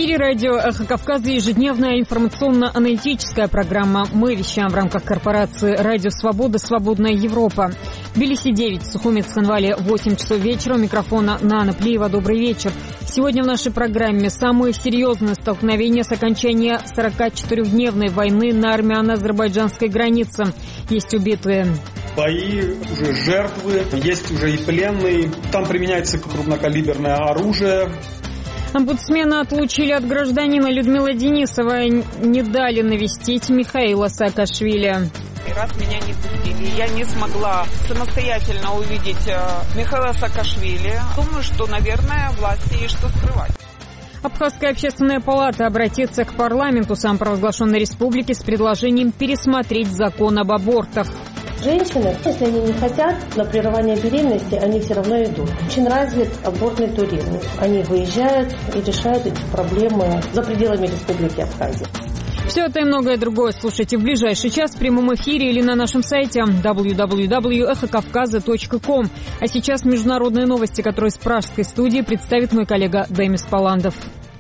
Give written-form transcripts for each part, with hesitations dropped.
эфире радио «Эхо Кавказа» ежедневная информационно-аналитическая программа. Мы вещаем в рамках корпорации «Радио Свобода. Свободная Европа». В Тбилиси 9, в Сухуми, Цхинвале 8 часов вечера. У микрофона Нана Плиева. Добрый вечер. Сегодня в нашей программе самые серьезные столкновения с окончания 44-дневной войны на армяно-азербайджанской границе. Есть убитые. Бои, уже жертвы, есть уже и пленные. Там применяется крупнокалиберное оружие. Омбудсмена отлучили от гражданина. Людмила Денисова не дали навестить Михаила Саакашвили. Раз меня не пустили, я не смогла самостоятельно увидеть Михаила Саакашвили. Думаю, что, наверное, власти есть что скрывать. Абхазская общественная палата обратится к парламенту самопровозглашенной республики с предложением пересмотреть закон об абортах. Женщины, если они не хотят на прерывание беременности, они все равно идут. Очень развит абортный туризм. Они выезжают и решают эти проблемы за пределами Республики Абхазия. Все это и многое другое слушайте в ближайший час в прямом эфире или на нашем сайте www.эхокавказа.ком. А сейчас международные новости, которые с пражской студии представит мой коллега Демис Паландов.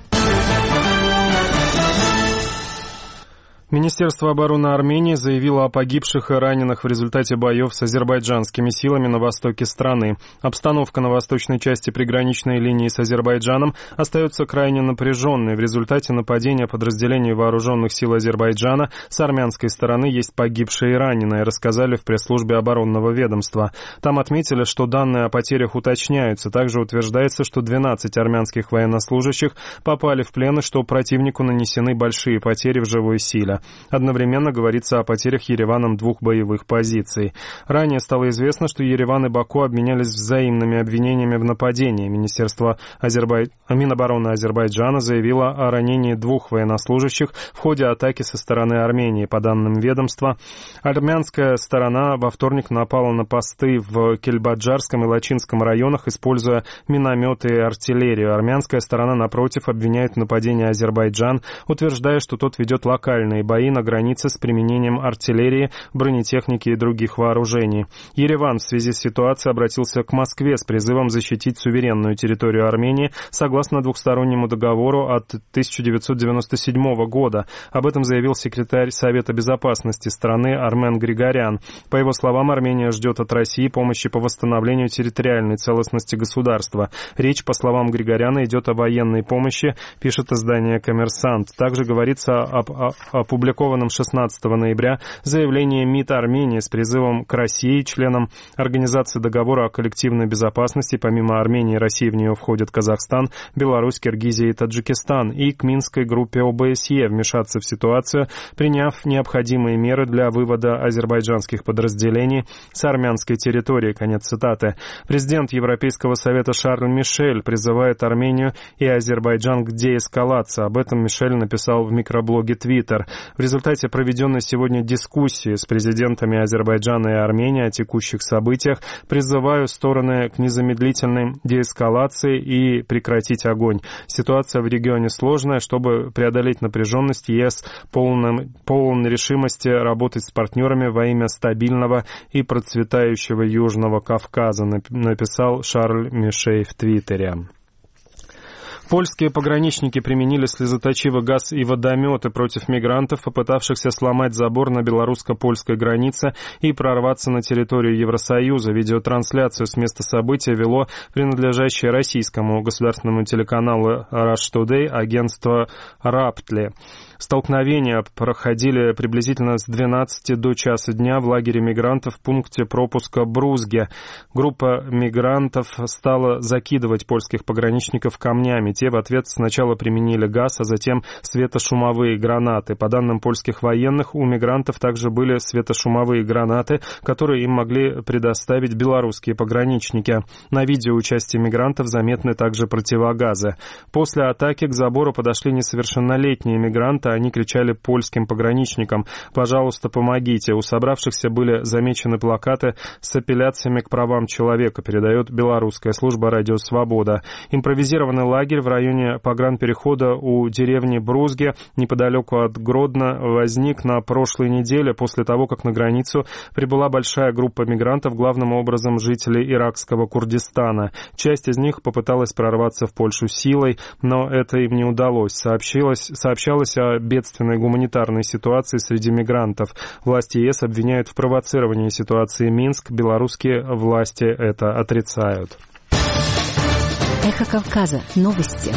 Министерство обороны Армении заявило о погибших и раненых в результате боев с азербайджанскими силами на востоке страны. Обстановка на восточной части приграничной линии с Азербайджаном остается крайне напряженной. В результате нападения подразделений вооруженных сил Азербайджана с армянской стороны есть погибшие и раненые, рассказали в пресс-службе оборонного ведомства. Там отметили, что данные о потерях уточняются. Также утверждается, что 12 армянских военнослужащих попали в плен и что противнику нанесены большие потери в живой силе. Одновременно говорится о потерях Ереваном 2 боевых позиций. Ранее стало известно, что Ереван и Баку обменялись взаимными обвинениями в нападении. Министерство Минобороны Азербайджана заявило о ранении 2 военнослужащих в ходе атаки со стороны Армении. По данным ведомства, армянская сторона во вторник напала на посты в Кельбаджарском и Лачинском районах, используя минометы и артиллерию. Армянская сторона, напротив, обвиняет в нападении Азербайджан, утверждая, что тот ведет локальные бои на границе с применением артиллерии, бронетехники и других вооружений. Ереван в связи с ситуацией обратился к Москве с призывом защитить суверенную территорию Армении согласно двухстороннему договору от 1997 года. Об этом заявил секретарь Совета безопасности страны Армен Григорян. По его словам, Армения ждет от России помощи по восстановлению территориальной целостности государства. Речь, по словам Григоряна, идет о военной помощи, пишет издание «Коммерсант». Также говорится об опубликованном 16 ноября заявлении МИД Армении с призывом к России, членам Организации договора о коллективной безопасности, помимо Армении и России в нее входят Казахстан, Беларусь, Киргизия и Таджикистан, и к Минской группе ОБСЕ вмешаться в ситуацию, приняв необходимые меры для вывода азербайджанских подразделений с армянской территории. Конец цитаты. Президент Европейского совета Шарль Мишель призывает Армению и Азербайджан к деэскалации. Об этом Мишель написал в микроблоге Twitter. В результате проведенной сегодня дискуссии с президентами Азербайджана и Армении о текущих событиях призываю стороны к незамедлительной деэскалации и прекратить огонь. Ситуация в регионе сложная. Чтобы преодолеть напряженность, ЕС полон решимости работать с партнерами во имя стабильного и процветающего Южного Кавказа, написал Шарль Мишель в Твиттере. Польские пограничники применили слезоточивый газ и водометы против мигрантов, попытавшихся сломать забор на белорусско-польской границе и прорваться на территорию Евросоюза. Видеотрансляцию с места события вело принадлежащее российскому государственному телеканалу Rush Today агентство Раптли. Столкновения проходили приблизительно с 12 до часа дня в лагере мигрантов в пункте пропуска Брузге. Группа мигрантов стала закидывать польских пограничников камнями. Те в ответ сначала применили газ, а затем светошумовые гранаты. По данным польских военных, у мигрантов также были светошумовые гранаты, которые им могли предоставить белорусские пограничники. На видео участия мигрантов заметны также противогазы. После атаки к забору подошли несовершеннолетние мигранты. Они кричали польским пограничникам: «Пожалуйста, помогите». У собравшихся были замечены плакаты с апелляциями к правам человека, передает белорусская служба «Радио Свобода». Импровизированный лагерь в районе погранперехода у деревни Брузге, неподалеку от Гродно, возник на прошлой неделе после того, как на границу прибыла большая группа мигрантов, главным образом жителей иракского Курдистана. Часть из них попыталась прорваться в Польшу силой, но это им не удалось. Сообщалось о бедственной гуманитарной ситуации среди мигрантов. Власти ЕС обвиняют в провоцировании ситуации Минск. Белорусские власти это отрицают. Эхо Кавказа. Новости.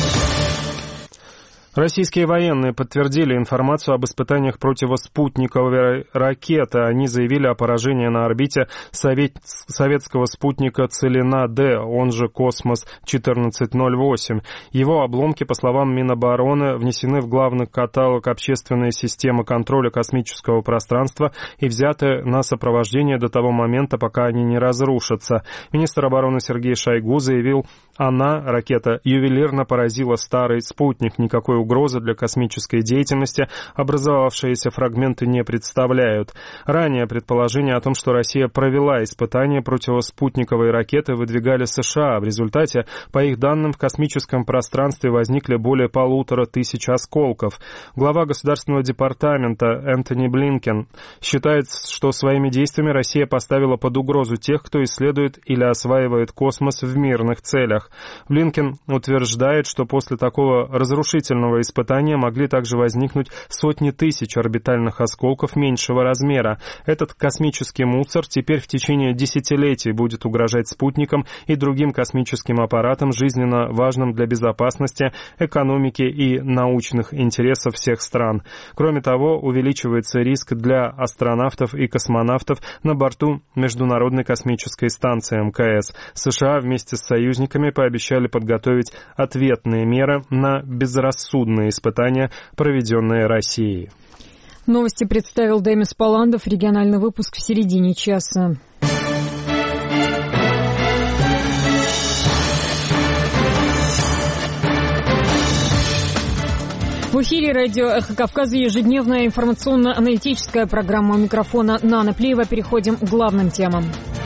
Российские военные подтвердили информацию об испытаниях противоспутниковой ракеты. Они заявили о поражении на орбите советского спутника Целина-Д, он же Космос-1408. Его обломки, по словам Минобороны, внесены в главный каталог общественной системы контроля космического пространства и взяты на сопровождение до того момента, пока они не разрушатся. Министр обороны Сергей Шойгу заявил, ракета, ювелирно поразила старый спутник. Никакой угрозы для космической деятельности образовавшиеся фрагменты не представляют. Ранее предположение о том, что Россия провела испытания противоспутниковой ракеты, выдвигали США. В результате, по их данным, в космическом пространстве возникли более 1500 осколков. Глава Государственного департамента Энтони Блинкен считает, что своими действиями Россия поставила под угрозу тех, кто исследует или осваивает космос в мирных целях. Блинкен утверждает, что после такого разрушительного испытания могли также возникнуть сотни тысяч орбитальных осколков меньшего размера. Этот космический мусор теперь в течение десятилетий будет угрожать спутникам и другим космическим аппаратам, жизненно важным для безопасности, экономики и научных интересов всех стран. Кроме того, увеличивается риск для астронавтов и космонавтов на борту Международной космической станции МКС. США вместе с союзниками пообещали подготовить ответные меры на безрассудные испытания, проведенные Россией. Новости представил Демис Паландов. Региональный выпуск в середине часа. В эфире радио «Эхо Кавказа» ежедневная информационно-аналитическая программа. У микрофона Нана Плиева. Переходим к главным темам.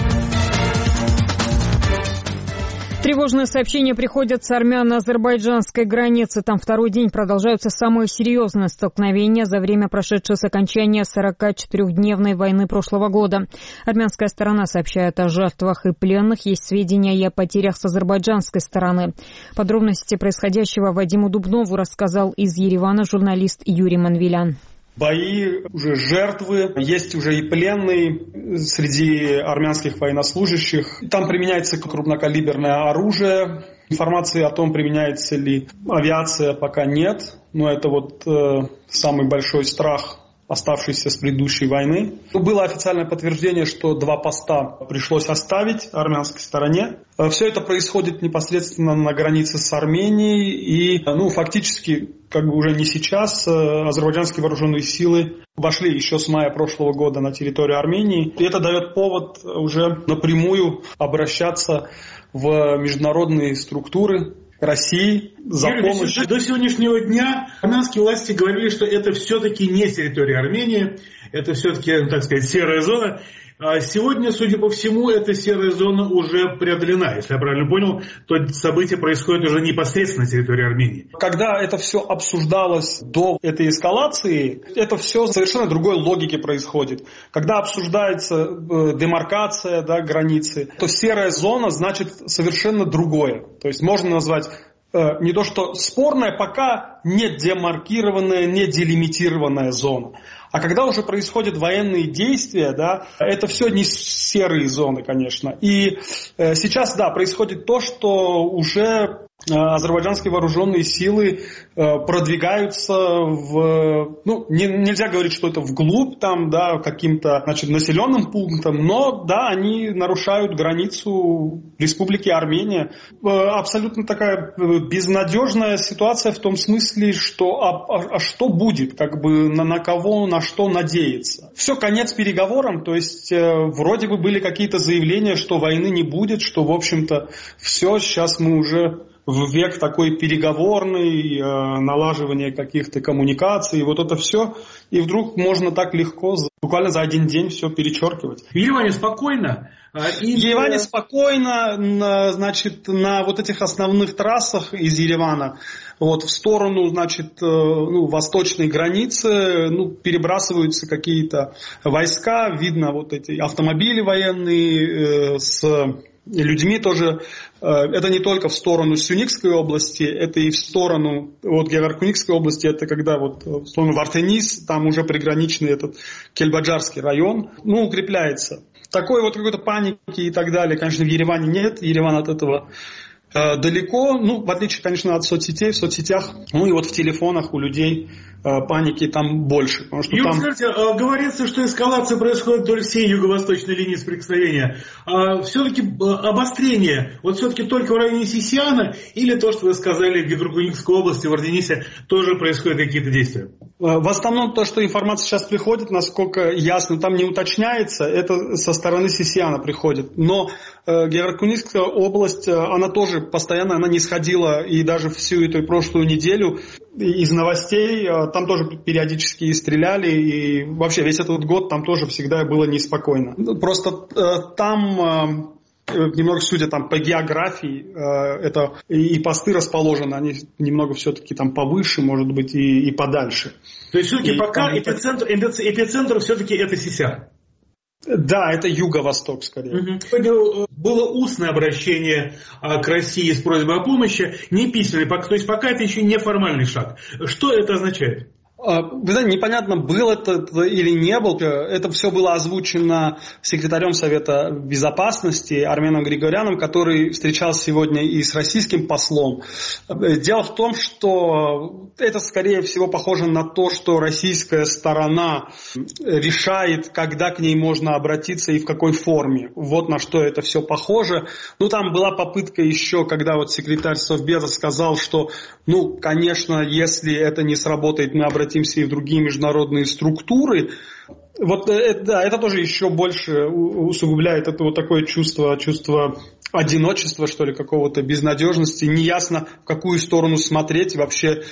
Тревожные сообщения приходят с армяно-азербайджанской границы. Там второй день продолжаются самые серьезные столкновения за время, прошедшего с окончания 44-дневной войны прошлого года. Армянская сторона сообщает о жертвах и пленных. Есть сведения и о потерях с азербайджанской стороны. Подробности происходящего Вадиму Дубнову рассказал из Еревана журналист Юрий Манвелян. Бои, уже жертвы, есть уже и пленные среди армянских военнослужащих. Там применяется крупнокалиберное оружие. Информации о том, применяется ли авиация, пока нет. Но это самый большой страх, оставшийся с предыдущей войны. Было официальное подтверждение, что 2 поста пришлось оставить армянской стороне. Все это происходит непосредственно на границе с Арменией. И фактически, уже не сейчас, азербайджанские вооруженные силы вошли еще с мая прошлого года на территорию Армении. И это дает повод уже напрямую обращаться в международные структуры России за помощь. До сегодняшнего дня армянские власти говорили, что это все-таки не территория Армении, это все-таки, так сказать, серая зона. А сегодня, судя по всему, эта серая зона уже преодолена. Если я правильно понял, то события происходят уже непосредственно на территории Армении. Когда это все обсуждалось до этой эскалации, это все совершенно другой логике происходит. Когда обсуждается демаркация границы, то серая зона значит совершенно другое. То есть можно назвать не то что спорная, пока не демаркированная, не делимитированная зона. А когда уже происходят военные действия, это все не серые зоны, конечно. И сейчас, происходит то, что уже азербайджанские вооруженные силы продвигаются нельзя говорить, что это вглубь каким-то населенным пунктам, но они нарушают границу Республики Армения. Абсолютно такая безнадежная ситуация в том смысле, что что будет, на кого, на что надеяться. Все, конец переговорам, то есть вроде бы были какие-то заявления, что войны не будет, что в общем-то все, сейчас мы уже в век такой переговорный, налаживания каких-то коммуникаций, вот это все. И вдруг можно так легко, буквально за один день все перечеркивать. В Ереване спокойно? В Ереване спокойно, значит, на вот этих основных трассах из Еревана, вот в сторону, значит, восточной границы, перебрасываются какие-то войска, видно вот эти автомобили военные с людьми тоже. Это не только в сторону Сюникской области, это и в сторону вот Геворкуникской области, это когда вот в сторону Вартенис, там уже приграничный этот Кельбаджарский район, укрепляется. Такой вот какой-то паники и так далее, конечно, в Ереване нет. Ереван от этого далеко, в отличие, конечно, от соцсетей. В соцсетях, и вот в телефонах у людей паники там больше. Потому что скажите, говорится, что эскалация происходит вдоль всей юго-восточной линии соприкосновения. Все-таки обострение, вот все-таки только в районе Сисиана, или то, что вы сказали, в Геворкуникской области, в Арденисе, тоже происходят какие-то действия? В основном то, что информация сейчас приходит, насколько ясно, там не уточняется, это со стороны Сисиана приходит. Но Геворкуникская область, она тоже постоянно, она не сходила, и даже всю эту прошлую неделю из новостей, там тоже периодически стреляли, и вообще весь этот год там тоже всегда было неспокойно. Просто там, немного судя там по географии, это и посты расположены, они немного все-таки там повыше, может быть, и подальше. То есть все-таки пока эпицентр все-таки это Сисиан? Да, это юго-восток скорее. Было устное обращение к России с просьбой о помощи, не письменное, то есть пока это еще не формальный шаг. Что это означает? Вы знаете, непонятно, был это или не был. Это все было озвучено секретарем Совета Безопасности Арменом Григоряном, который встречался сегодня и с российским послом. Дело в том, что это, скорее всего, похоже на то, что российская сторона решает, когда к ней можно обратиться и в какой форме. Вот на что это все похоже. Там была попытка еще, когда вот секретарь Совбеза сказал, что, конечно, если это не сработает, мы обратимся и в другие международные структуры. Вот это тоже еще больше усугубляет это вот такое чувство одиночества, что ли, какого-то безнадежности. Неясно, в какую сторону смотреть. Вообще,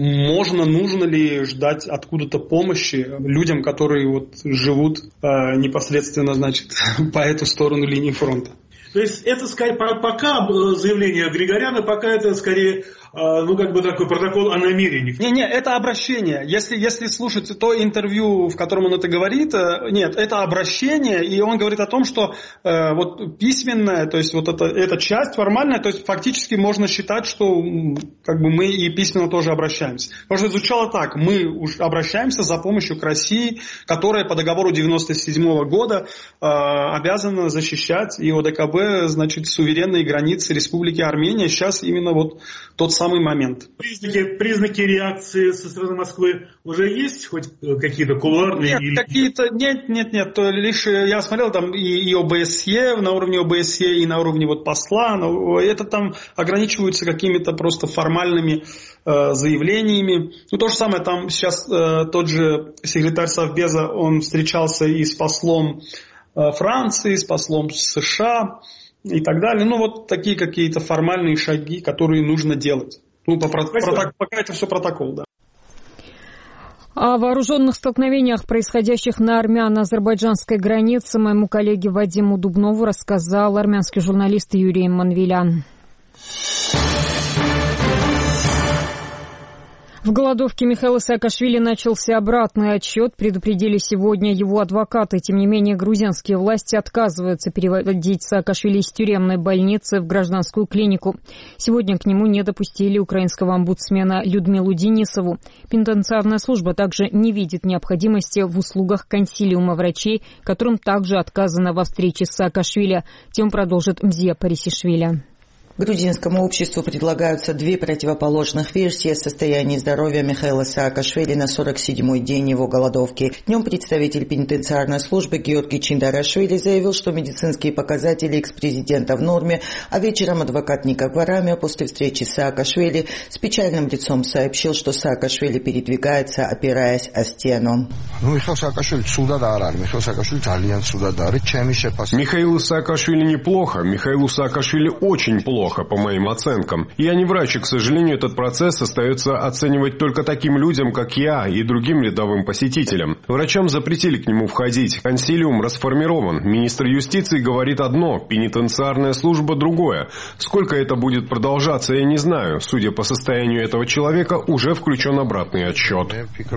нужно ли ждать откуда-то помощи людям, которые вот живут непосредственно, значит, по эту сторону линии фронта. То есть это скорее пока заявление Григоряна, пока это скорее такой протокол о намерениях. Не, это обращение. Если слушать то интервью, в котором он это говорит, нет, это обращение, и он говорит о том, что вот письменная, то есть вот эта часть формальная, то есть фактически можно считать, что мы и письменно тоже обращаемся. Потому что звучало так: мы уж обращаемся за помощью к России, которая по договору 1997 года обязана защищать и ОДКБ, значит, суверенные границы Республики Армения. Сейчас именно вот тот самый момент. Признаки реакции со стороны Москвы уже есть? Хоть какие-то кулуарные? Нет. Лишь я смотрел там и ОБСЕ, на уровне ОБСЕ, и на уровне вот посла. Но это там ограничиваются какими-то просто формальными заявлениями. То же самое там сейчас тот же секретарь Совбеза, он встречался и с послом Франции, с послом США и так далее. Вот такие какие-то формальные шаги, которые нужно делать. Пока это все протокол, да. О вооруженных столкновениях, происходящих на армяно-азербайджанской границе, моему коллеге Вадиму Дубнову рассказал армянский журналист Юрий Манвелян. В голодовке Михаила Саакашвили начался обратный отсчет, предупредили сегодня его адвокаты. Тем не менее, грузинские власти отказываются переводить Саакашвили из тюремной больницы в гражданскую клинику. Сегодня к нему не допустили украинского омбудсмена Людмилу Денисову. Пенитенциарная служба также не видит необходимости в услугах консилиума врачей, которым также отказано во встрече с Саакашвили. Тем продолжит Мзия Парисишвили. Грузинскому обществу предлагаются две противоположных версии о состоянии здоровья Михаила Саакашвили на 47-й день его голодовки. Днем представитель пенитенциарной службы Георгий Чиндарашвили заявил, что медицинские показатели экс-президента в норме, а вечером адвокат Ника Гварамия после встречи с Саакашвили с печальным лицом сообщил, что Саакашвили передвигается, опираясь о стену. Михаилу Саакашвили неплохо, Михаилу Саакашвили очень плохо. плохо, по моим оценкам. Я не врач, и, к сожалению, этот процесс остается оценивать только таким людям, как я, и другим рядовым посетителям. Врачам запретили к нему входить. Консилиум расформирован. Министр юстиции говорит одно, пенитенциарная служба другое. Сколько это будет продолжаться, я не знаю. Судя по состоянию этого человека, уже включен обратный отсчет.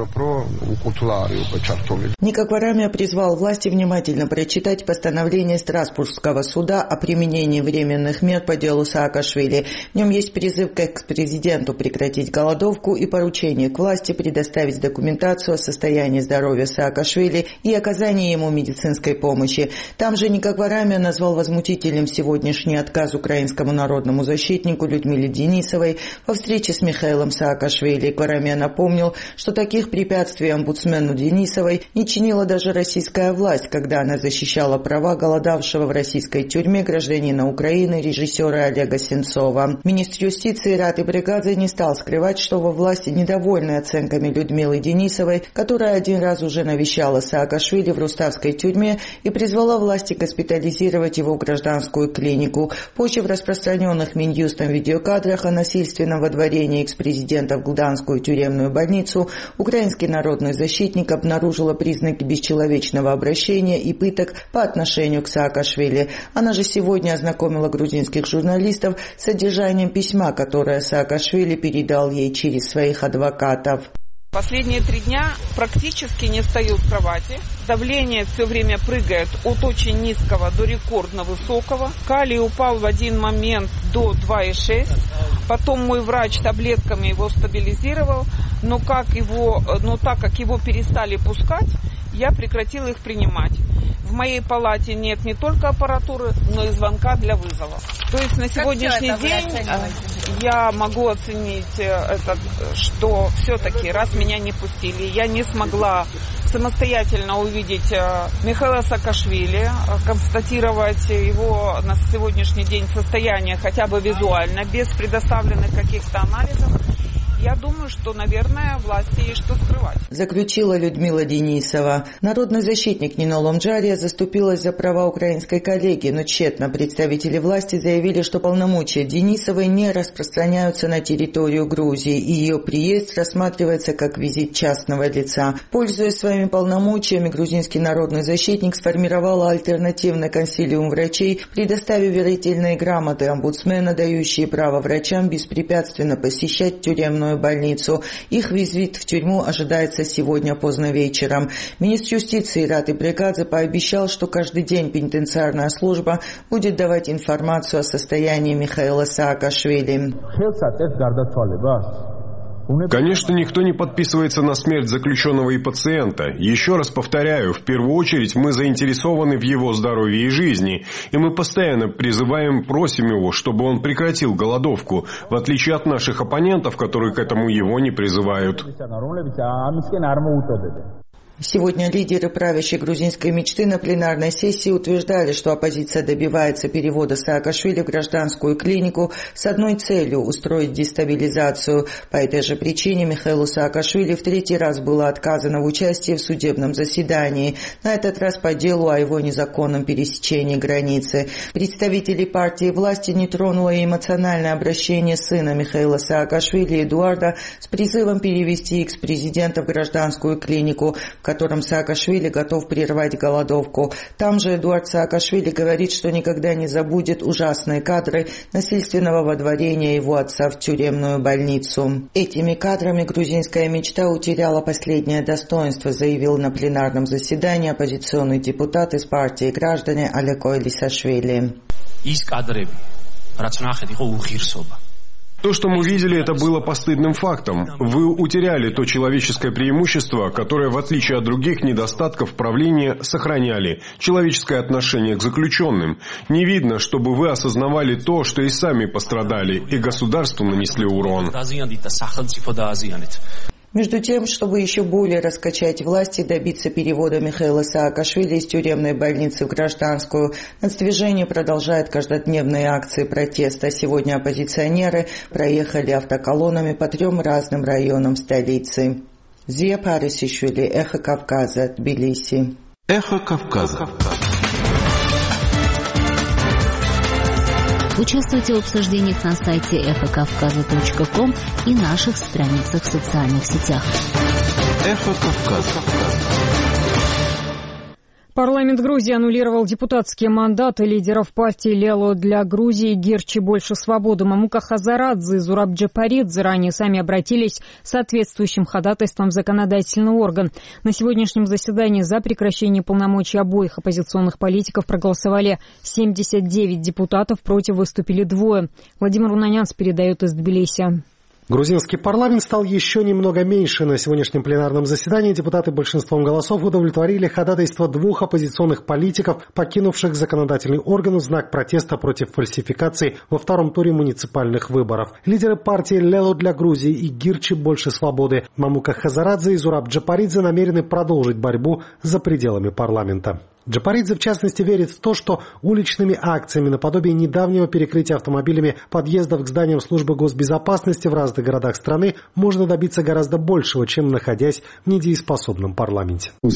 Ника Варамия призвал власти внимательно прочитать постановление Страсбургского суда о применении временных мер по делу Саакашвили. В нем есть призыв к экс-президенту прекратить голодовку и поручение к власти предоставить документацию о состоянии здоровья Саакашвили и оказании ему медицинской помощи. Там же Ника Варамия назвал возмутительным сегодняшний отказ украинскому народному защитнику Людмиле Денисовой во встрече с Михаилом Саакашвили. Варамия напомнил, что таких препятствий омбудсмену Денисовой не чинила даже российская власть, когда она защищала права голодавшего в российской тюрьме гражданина Украины режиссера Олега Сенцова. Министр юстиции Рати Бригадзе не стал скрывать, что во власти недовольны оценками Людмилы Денисовой, которая один раз уже навещала Саакашвили в Руставской тюрьме и призвала власти госпитализировать его в гражданскую клинику. Позже в распространенных Минюстом видеокадрах о насильственном водворении экс-президента в Гданскую тюремную больницу украинский народный защитник обнаружила признаки бесчеловечного обращения и пыток по отношению к Саакашвили. Она же сегодня ознакомила грузинских журналистов с содержанием письма, которое Саакашвили передал ей через своих адвокатов. Последние 3 дня практически не встаю с кровати. Давление все время прыгает от очень низкого до рекордно высокого. Калий упал в один момент до 2,6. Потом мой врач таблетками его стабилизировал. Но так как его перестали пускать, я прекратила их принимать. В моей палате нет не только аппаратуры, но и звонка для вызова. То есть на сегодняшний день я могу оценить что все-таки, раз меня не пустили, я не смогла самостоятельно увидеть Михаила Саакашвили, констатировать его на сегодняшний день состояние хотя бы визуально, без предоставленных каких-то анализов. Я думаю, что, наверное, власти есть что скрывать. Заключила Людмила Денисова. Народный защитник Нино Ломджария заступилась за права украинской коллеги, но тщетно представители власти заявили, что полномочия Денисовой не распространяются на территорию Грузии, и ее приезд рассматривается как визит частного лица. Пользуясь своими полномочиями, грузинский народный защитник сформировал альтернативный консилиум врачей, предоставив верительные грамоты омбудсмена, дающие право врачам беспрепятственно посещать тюремную больницу. Их визит в тюрьму ожидается сегодня поздно вечером. Министр юстиции Рати Бригадзе пообещал, что каждый день пенитенциарная служба будет давать информацию о состоянии Михаила Саакашвили. Конечно, никто не подписывается на смерть заключенного и пациента. Еще раз повторяю, в первую очередь мы заинтересованы в его здоровье и жизни. И мы постоянно призываем, просим его, чтобы он прекратил голодовку, в отличие от наших оппонентов, которые к этому его не призывают. Сегодня лидеры правящей грузинской мечты на пленарной сессии утверждали, что оппозиция добивается перевода Саакашвили в гражданскую клинику с одной целью – устроить дестабилизацию. По этой же причине Михаилу Саакашвили в 3-й раз было отказано в участии в судебном заседании, на этот раз по делу о его незаконном пересечении границы. Представители партии власти не тронуло и эмоциональное обращение сына Михаила Саакашвили Эдуарда с призывом перевести экс-президента в гражданскую клинику, в котором Саакашвили готов прервать голодовку. Там же Эдуард Саакашвили говорит, что никогда не забудет ужасные кадры насильственного водворения его отца в тюремную больницу. Этими кадрами грузинская мечта утеряла последнее достоинство, заявил на пленарном заседании оппозиционный депутат из партии «Граждане» Алеко Элисашвили. То, что мы видели, это было постыдным фактом. Вы утеряли то человеческое преимущество, которое, в отличие от других недостатков правления, сохраняли человеческое отношение к заключенным. Не видно, чтобы вы осознавали то, что и сами пострадали, и государству нанесли урон. Между тем, чтобы еще более раскачать власть и добиться перевода Михаила Саакашвили из тюремной больницы в гражданскую, нацдвижение продолжает каждодневные акции протеста. Сегодня оппозиционеры проехали автоколоннами по 3 разным районам столицы. Зия Парисишвили, Эхо Кавказа, Тбилиси. Эхо Кавказа. Участвуйте в обсуждениях на сайте эхокавказа.ком и наших страницах в социальных сетях. Эхо Кавказа. Парламент Грузии аннулировал депутатские мандаты лидеров партии «Лело для Грузии» Гирчи «Больше свободы» Мамука Хазарадзе и Зураб Джапаридзе ранее сами обратились с соответствующим ходатайством в законодательный орган. На сегодняшнем заседании за прекращение полномочий обоих оппозиционных политиков проголосовали 79 депутатов, против выступили 2. Владимир Унанянц передает из Тбилиси. Грузинский парламент стал еще немного меньше. На сегодняшнем пленарном заседании депутаты большинством голосов удовлетворили ходатайство 2 оппозиционных политиков, покинувших законодательный орган в знак протеста против фальсификаций во втором туре муниципальных выборов. Лидеры партии «Лело для Грузии» и Гирчи «Больше свободы» Мамука Хазарадзе и Зураб Джапаридзе намерены продолжить борьбу за пределами парламента. Джапаридзе, в частности, верит в то, что уличными акциями наподобие недавнего перекрытия автомобилями подъездов к зданиям службы госбезопасности в разных городах страны можно добиться гораздо большего, чем находясь в недееспособном парламенте. У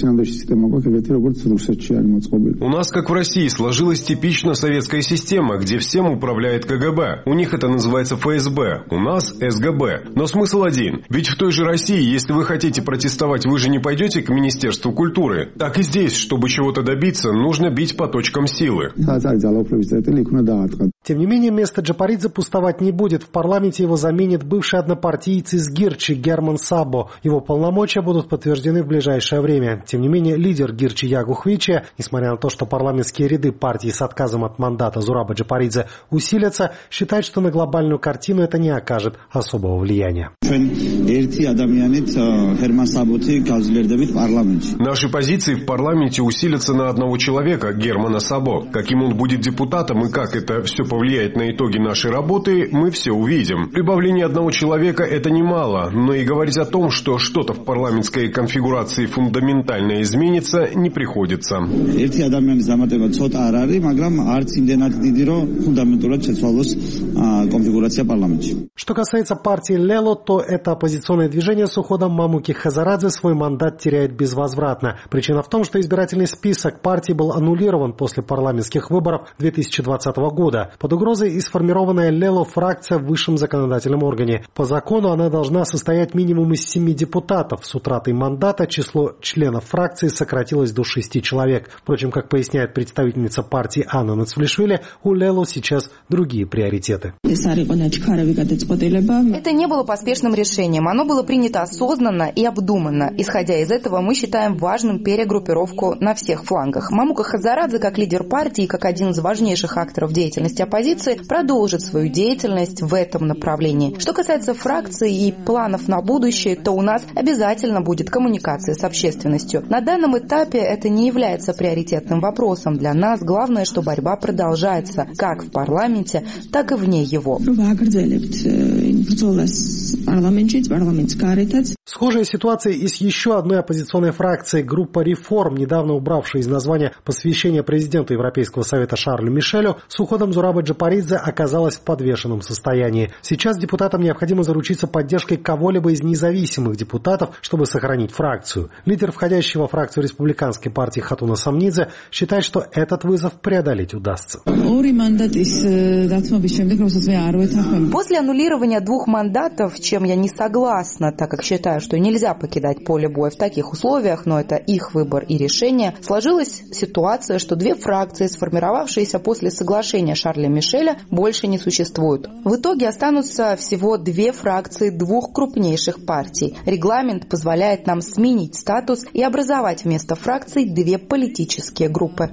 нас, как в России, сложилась типично советская система, где всем управляет КГБ. У них это называется ФСБ, у нас СГБ. Но смысл один. Ведь в той же России, если вы хотите протестовать, вы же не пойдете к Министерству культуры. Так и здесь, чтобы чего-то добиться, нужно бить по точкам силы. Тем не менее, место Джапаридзе пустовать не будет. В парламенте его заменит бывший однопартиец из Гирчи Герман Сабо. Его полномочия будут подтверждены в ближайшее время. Тем не менее, лидер Гирчи Ягу Хвичи, несмотря на то, что парламентские ряды партии с отказом от мандата Зураба Джапаридзе усилятся, считает, что на глобальную картину это не окажет особого влияния. Наши позиции в парламенте усилятся на одного человека, Германа Сабо. Каким он будет депутатом и как это все повлияет на итоги нашей работы, мы все увидим. Прибавление одного человека – это немало, но и говорить о том, что что-то в парламентской конфигурации фундаментально изменится, не приходится. Что касается партии «Лело», то это оппозиционное движение с уходом Мамуки Хазарадзе свой мандат теряет безвозвратно. Причина в том, что избирательный список партии был аннулирован после парламентских выборов 2020 года. Под угрозой и сформированная «Лело» фракция в высшем законодательном органе. По закону она должна состоять минимум из 7 депутатов. С утратой мандата число членов фракции сократилось до 6 человек. Впрочем, как поясняет представительница партии Анна Нацвлишвили, у «Лело» сейчас другие приоритеты. Это не было поспешным решением. Оно было принято осознанно и обдуманно. Исходя из этого, мы считаем важным перегруппировку на всех флангах. Мамука Хазарадзе, как лидер партии и как один из важнейших акторов деятельности оппозиции, продолжит свою деятельность в этом направлении. Что касается фракции и планов на будущее, то у нас обязательно будет коммуникация с общественностью. На данном этапе это не является приоритетным вопросом. Для нас главное, что борьба продолжается как в парламенте, так и вне его. Схожая ситуация и с еще одной оппозиционной фракцией «Группа реформ», недавно убравшей из названия посвящение президенту Европейского совета Шарлю Мишелю, с уходом Зураба Джапаридзе оказалась в подвешенном состоянии. Сейчас депутатам необходимо заручиться поддержкой кого-либо из независимых депутатов, чтобы сохранить фракцию. Лидер входящей во фракцию республиканской партии Хатуна Самнидзе считает, что этот вызов преодолеть удастся. После аннулирования 2 мандатов, чем я не согласна, так как считаю, что нельзя покидать поле боя в таких условиях, но это их выбор и решение, сложилась ситуация, что 2 фракции, сформировавшиеся после соглашения Шарля Мишеля, больше не существуют. В итоге останутся всего 2 фракции 2 крупнейших партий. Регламент позволяет нам сменить статус и образовать вместо фракций 2 политические группы.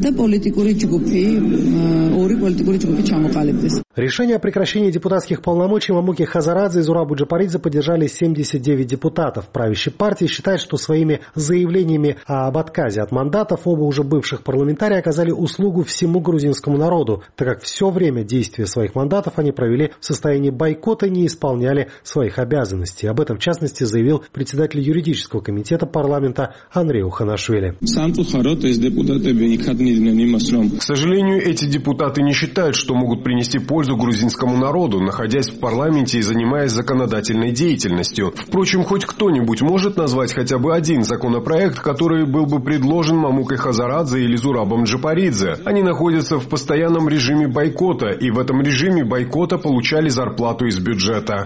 Решение о прекращении депутатских полномочий Мамуки Хазарадзе и Зурабу Джапаридзе поддержали 79 депутатов. Правящей партии считает, что своими заявлениями об отказе от мандатов оба уже бывших парламентария оказали услугу всему грузинскому народу, так как все время действия своих мандатов они провели в состоянии бойкота и не исполняли своих обязанностей. Об этом, в частности, заявил председатель юридического комитета парламента Андрей Уханашвили. К сожалению, эти депутаты не считают, что могут принести пользу пользу грузинскому народу, находясь в парламенте и занимаясь законодательной деятельностью. Впрочем, хоть кто-нибудь может назвать хотя бы один законопроект, который был бы предложен Мамукой Хазарадзе или Зурабом Джапаридзе. Они находятся в постоянном режиме бойкота, и в этом режиме бойкота получали зарплату из бюджета.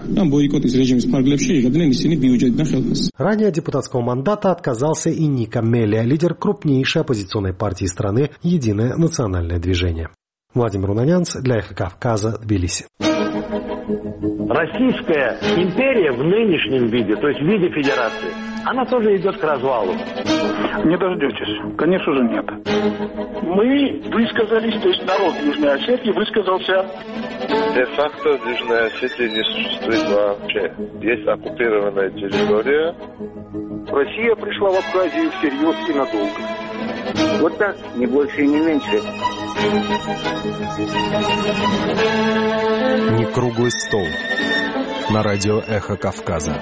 Ранее от депутатского мандата отказался и Ника Мелия, лидер крупнейшей оппозиционной партии страны «Единое национальное движение». Владимир Унанянц для «Эхо Кавказа», Тбилиси. Российская империя в нынешнем виде, то есть в виде федерации, она тоже идет к развалу. Не дождетесь. Конечно же, нет. Мы высказались, то есть народ Южной Осетии высказался. Де-факто в Южной Осетии не существует вообще. Есть оккупированная территория. Россия пришла в Абхазию всерьез и надолго. Вот так, не больше и не меньше. Не круглый стол. На радио «Эхо Кавказа».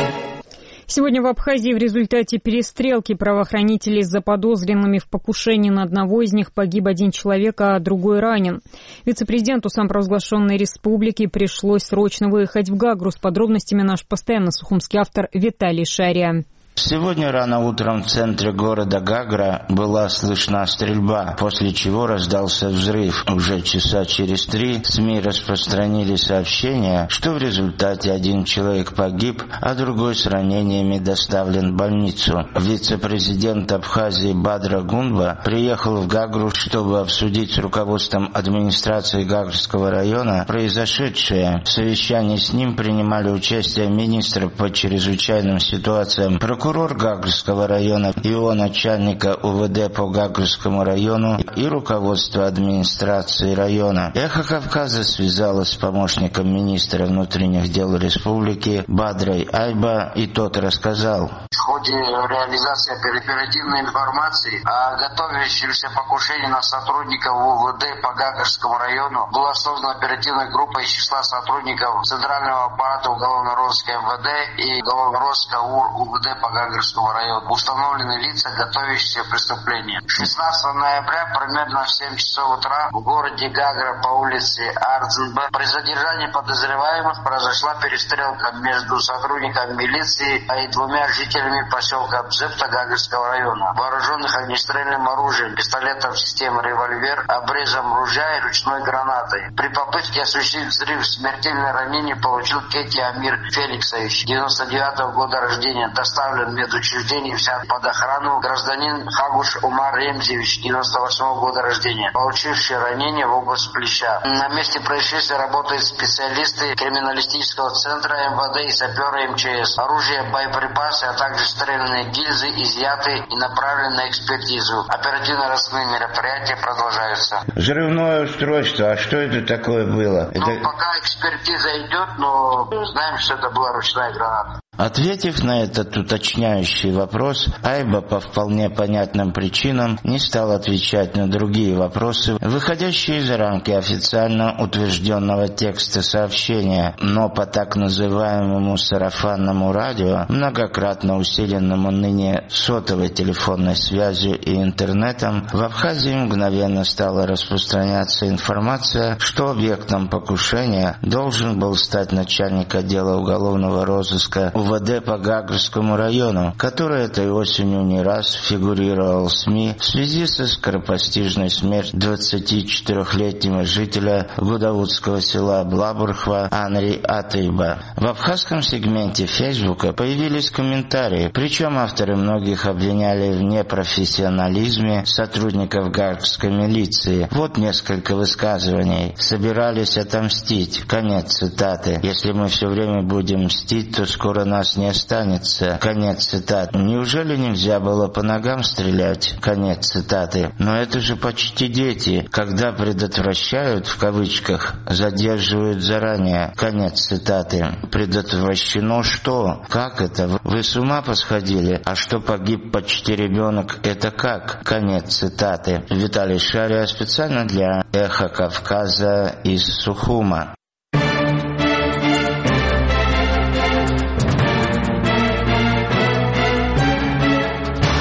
Сегодня в Абхазии в результате перестрелки правоохранителей с заподозренными в покушении на одного из них погиб один человек, а другой ранен. Вице-президенту самопровозглашенной республики пришлось срочно выехать в Гагру. С подробностями наш постоянно сухумский автор Виталий Шария. Сегодня рано утром в центре города Гагра была слышна стрельба, после чего раздался взрыв. Уже часа через 3 СМИ распространили сообщение, что в результате один человек погиб, а другой с ранениями доставлен в больницу. Вице-президент Абхазии Бадра Гунба приехал в Гагру, чтобы обсудить с руководством администрации Гагрского района произошедшее. В совещании с ним принимали участие министр по чрезвычайным ситуациям, прокурор Гагрского района, его начальника УВД по Гагрскому району и руководство администрации района. «Эхо Кавказа» связалась с помощником министра внутренних дел республики Бадрой Айба, и тот рассказал. В ходе реализации оперативной информации о готовящемся покушении на сотрудников УВД по Гагрскому району была создана оперативная группа из числа сотрудников Центрального аппарата уголовно-розыска МВД и уголовно-розыска УВД по Гагрскому району. Установлены лица, готовящиеся к преступлению. 16 ноября примерно в 7 часов утра в городе Гагра по улице Ардзенбе при задержании подозреваемых произошла перестрелка между сотрудниками милиции и двумя жителями поселка Бзепта Гагрского района, вооруженных огнестрельным оружием, пистолетом системы револьвер, обрезом ружья и ручной гранатой. При попытке осуществить взрыв смертельное ранение получил Кети Амир Феликсович, 99-го года рождения, доставлен в медучреждение, взят под охрану. Гражданин Хагуш Умар Ремзевич, 98-го года рождения, получивший ранение в область плеча. На месте происшествия работают специалисты криминалистического центра МВД и саперы МЧС. Оружие, боеприпасы, а также стрельные гильзы изъяты и направлены на экспертизу. Оперативно-розыскные мероприятия продолжаются. Взрывное устройство, а что это такое было? Пока экспертиза идет, но знаем, что это была ручная граната. Ответив на этот уточняющий вопрос, Айба по вполне понятным причинам не стал отвечать на другие вопросы, выходящие за рамки официально утвержденного текста сообщения, но по так называемому сарафанному радио, многократно усиленному ныне сотовой телефонной связью и интернетом, в Абхазии мгновенно стала распространяться информация, что объектом покушения должен был стать начальник отдела уголовного розыска УВД по Гагрскому району, который этой осенью не раз фигурировал в СМИ в связи со скоропостижной смертью 24-летнего жителя гудаутского села Блабурхва Анри Атыйба. В абхазском сегменте Фейсбука появились комментарии, причем авторы многих обвиняли в непрофессионализме сотрудников гагрской милиции. Вот несколько высказываний. «Собирались отомстить». Конец цитаты. «Если мы все время будем мстить, то скоро нас не останется». Конец цитаты. «Неужели нельзя было по ногам стрелять?» Конец цитаты. «Но это же почти дети. Когда предотвращают, в кавычках, задерживают заранее». Конец цитаты. «Предотвращено что? Как это? Вы с ума посходили? А что погиб почти ребенок, это как?» Конец цитаты. Виталий Шария специально для «Эхо Кавказа» из Сухума.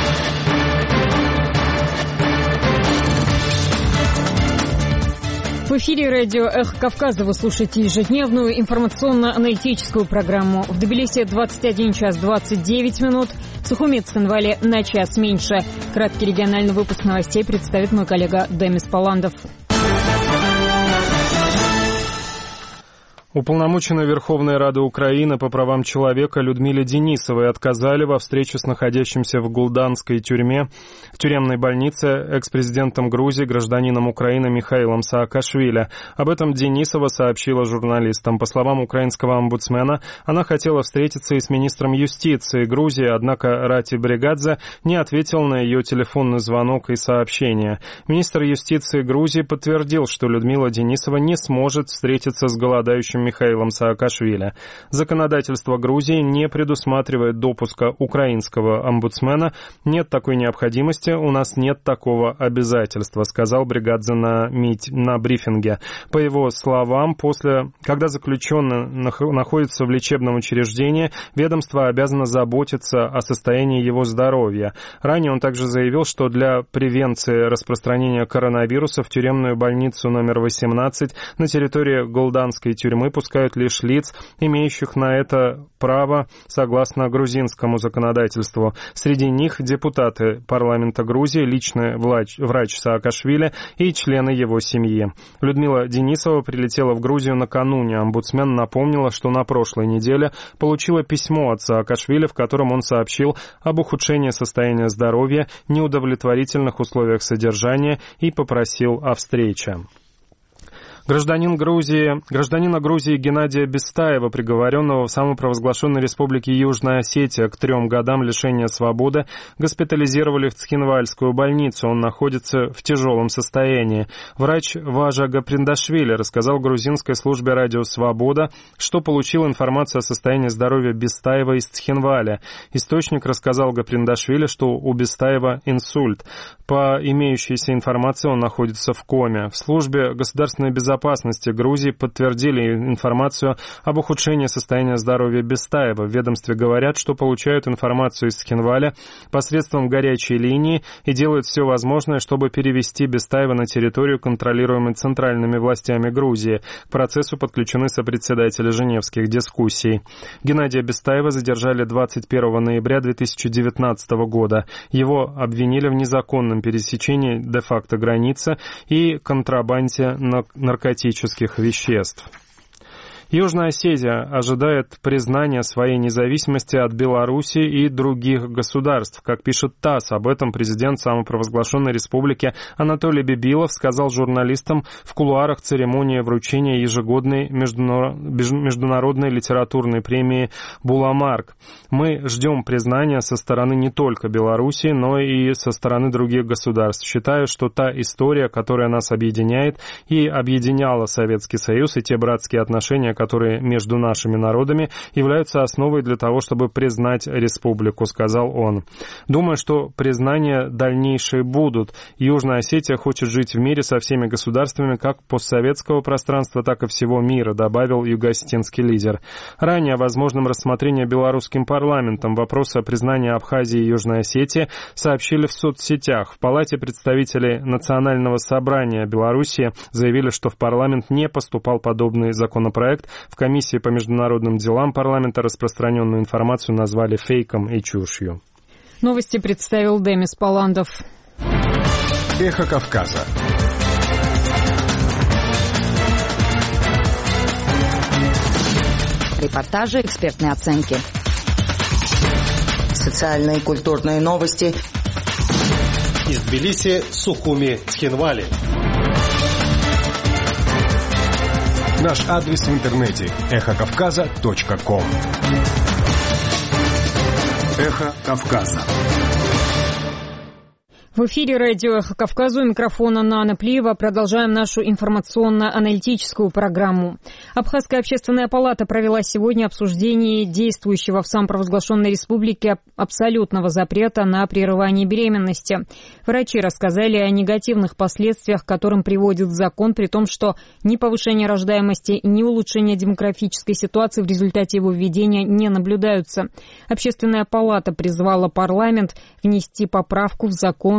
В В эфире радио «Эхо Кавказа» вы слушаете ежедневную информационно-аналитическую программу. В Тбилиси 21 час 29 минут, в Сухуми и Цхинвале на час меньше. Краткий региональный выпуск новостей представит мой коллега Демис Паландов. Уполномоченной Верховной Рады Украины по правам человека Людмиле Денисовой отказали во встрече с находящимся в Гулданской тюрьме, в тюремной больнице, экс-президентом Грузии, гражданином Украины Михаилом Саакашвили. Об этом Денисова сообщила журналистам. По словам украинского омбудсмена, она хотела встретиться и с министром юстиции Грузии, однако Рати Бригадзе не ответил на ее телефонный звонок и сообщение. Министр юстиции Грузии подтвердил, что Людмила Денисова не сможет встретиться с голодающим Михаилом Саакашвили. Законодательство Грузии не предусматривает допуска украинского омбудсмена. Нет такой необходимости, у нас нет такого обязательства, сказал Бригадзе на брифинге. По его словам, когда заключенный находится в лечебном учреждении, ведомство обязано заботиться о состоянии его здоровья. Ранее он также заявил, что для превенции распространения коронавируса в тюремную больницу номер 18 на территории Гулданской тюрьмы пускают лишь лиц, имеющих на это право согласно грузинскому законодательству. Среди них депутаты парламента Грузии, личный врач Саакашвили и члены его семьи. Людмила Денисова прилетела в Грузию накануне. Омбудсмен напомнила, что на прошлой неделе получила письмо от Саакашвили, в котором он сообщил об ухудшении состояния здоровья, неудовлетворительных условиях содержания и попросил о встрече. Гражданина Грузии Геннадия Бестаева, приговоренного в самопровозглашенной республике Южная Осетия к 3 годам лишения свободы, госпитализировали в Цхинвальскую больницу. Он находится в тяжелом состоянии. Врач Важа Гаприндашвили рассказал грузинской службе «Радио Свобода», что получил информацию о состоянии здоровья Бестаева из Цхинваля. Источник рассказал Гаприндашвили, что у Бестаева инсульт. По имеющейся информации он находится в коме. В службе государственной безопасности Грузии подтвердили информацию об ухудшении состояния здоровья Бестаева. В ведомстве говорят, что получают информацию из Цхинваля посредством горячей линии и делают все возможное, чтобы перевести Бестаева на территорию, контролируемую центральными властями Грузии. К процессу подключены сопредседатели женевских дискуссий. Геннадия Бестаева задержали 21 ноября 2019 года. Его обвинили в незаконном пересечении де-факто границы и контрабанде наркотических веществ. Южная Осетия ожидает признания своей независимости от Беларуси и других государств. Как пишет ТАСС, об этом президент самопровозглашенной республики Анатолий Бибилов сказал журналистам в кулуарах церемонии вручения ежегодной международной литературной премии «Буламарк». Мы ждем признания со стороны не только Беларуси, но и со стороны других государств. Считаю, что та история, которая нас объединяет и объединяла Советский Союз, и те братские отношения, которые между нашими народами, являются основой для того, чтобы признать республику, сказал он. Думаю, что признания дальнейшие будут. Южная Осетия хочет жить в мире со всеми государствами как постсоветского пространства, так и всего мира, добавил юго-осетинский лидер. Ранее о возможном рассмотрении белорусским парламентом вопроса о признании Абхазии и Южной Осетии сообщили в соцсетях. В Палате представителей Национального собрания Беларуси заявили, что в парламент не поступал подобный законопроект. В комиссии по международным делам парламента распространенную информацию назвали фейком и чушью. Новости представил Демис Паландов. Эхо Кавказа. Репортажи, экспертные оценки. Социальные и культурные новости. Из Тбилиси, Сухуми, Цхинвали. Наш адрес в интернете эхокавказа.ком. Эхо Кавказа. В эфире радио «Эхо Кавказа», у микрофона Нана Плиева. Продолжаем нашу информационно-аналитическую программу. Абхазская общественная палата провела сегодня обсуждение действующего в самопровозглашенной республике абсолютного запрета на прерывание беременности. Врачи рассказали о негативных последствиях, к которым приводит закон, при том, что ни повышение рождаемости, ни улучшение демографической ситуации в результате его введения не наблюдаются. Общественная палата призвала парламент внести поправку в закон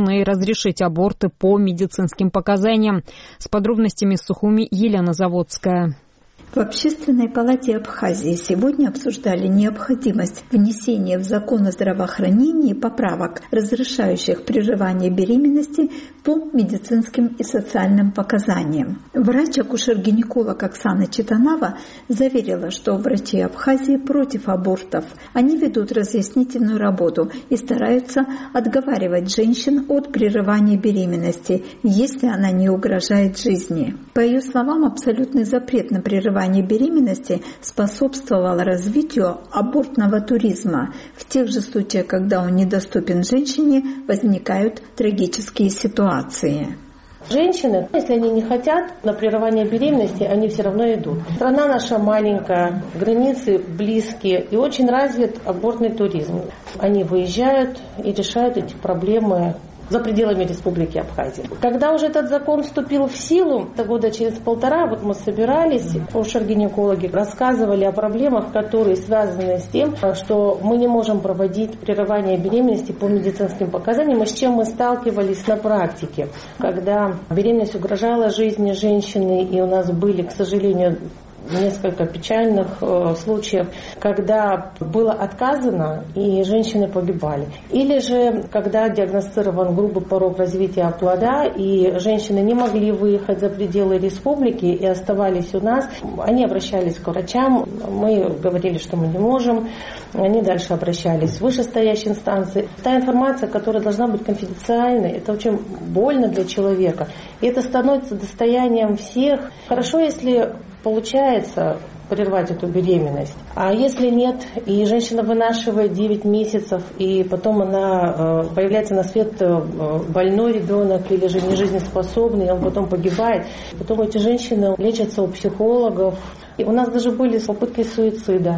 должны разрешить аборты по медицинским показаниям. С подробностями из Сухуми Елена Заводская. В Общественной палате Абхазии сегодня обсуждали необходимость внесения в закон о здравоохранении поправок, разрешающих прерывание беременности по медицинским и социальным показаниям. Врач-акушер-гинеколог Оксана Читанава заверила, что врачи Абхазии против абортов. Они ведут разъяснительную работу и стараются отговаривать женщин от прерывания беременности, если она не угрожает жизни. По ее словам, абсолютный запрет на прерывание беременности способствовало развитию абортного туризма. В тех же случаях, когда он недоступен женщине, возникают трагические ситуации. Женщины, если они не хотят на прерывание беременности, они все равно идут. Страна наша маленькая, границы близкие и очень развит абортный туризм. Они выезжают и решают эти проблемы за пределами Республики Абхазия. Когда уже этот закон вступил в силу, года через 1,5, вот мы собирались, акушер-гинекологи рассказывали о проблемах, которые связаны с тем, что мы не можем проводить прерывание беременности по медицинским показаниям, и с чем мы сталкивались на практике. Когда беременность угрожала жизни женщины, и у нас были, к сожалению, несколько печальных случаев, когда было отказано и женщины погибали. Или же, когда диагностирован грубый порог развития плода и женщины не могли выехать за пределы республики и оставались у нас, они обращались к врачам, мы говорили, что мы не можем, они дальше обращались в вышестоящие инстанции. Та информация, которая должна быть конфиденциальной, это очень больно для человека. И это становится достоянием всех. Хорошо, если получается прервать эту беременность. А если нет, и женщина вынашивает 9 месяцев, и потом она появляется на свет больной ребенок или же нежизнеспособный, и он потом погибает, потом эти женщины лечатся у психологов. И у нас даже были попытки суицида,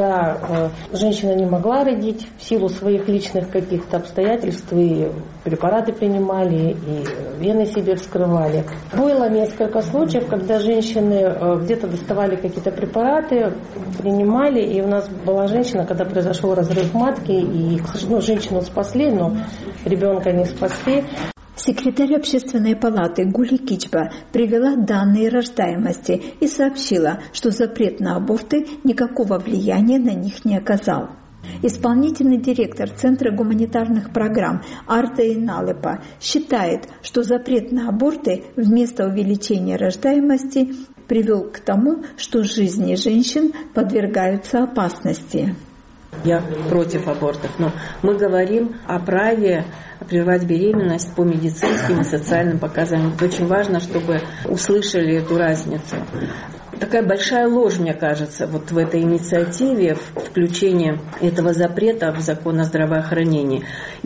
когда женщина не могла родить в силу своих личных каких-то обстоятельств, и препараты принимали, и вены себе вскрывали. Было несколько случаев, когда женщины где-то доставали какие-то препараты, принимали, и у нас была женщина, когда произошел разрыв матки, и, женщину спасли, но ребенка не спасли. Секретарь Общественной палаты Гули Кичба привела данные рождаемости и сообщила, что запрет на аборты никакого влияния на них не оказал. Исполнительный директор Центра гуманитарных программ Арта Иналепа считает, что запрет на аборты вместо увеличения рождаемости привел к тому, что жизни женщин подвергаются опасности. Я против абортов, но мы говорим о праве прервать беременность по медицинским и социальным показаниям. Это очень важно, чтобы услышали эту разницу. Такая большая ложь, мне кажется, вот в этой инициативе включения этого запрета в закон о здравоохранении.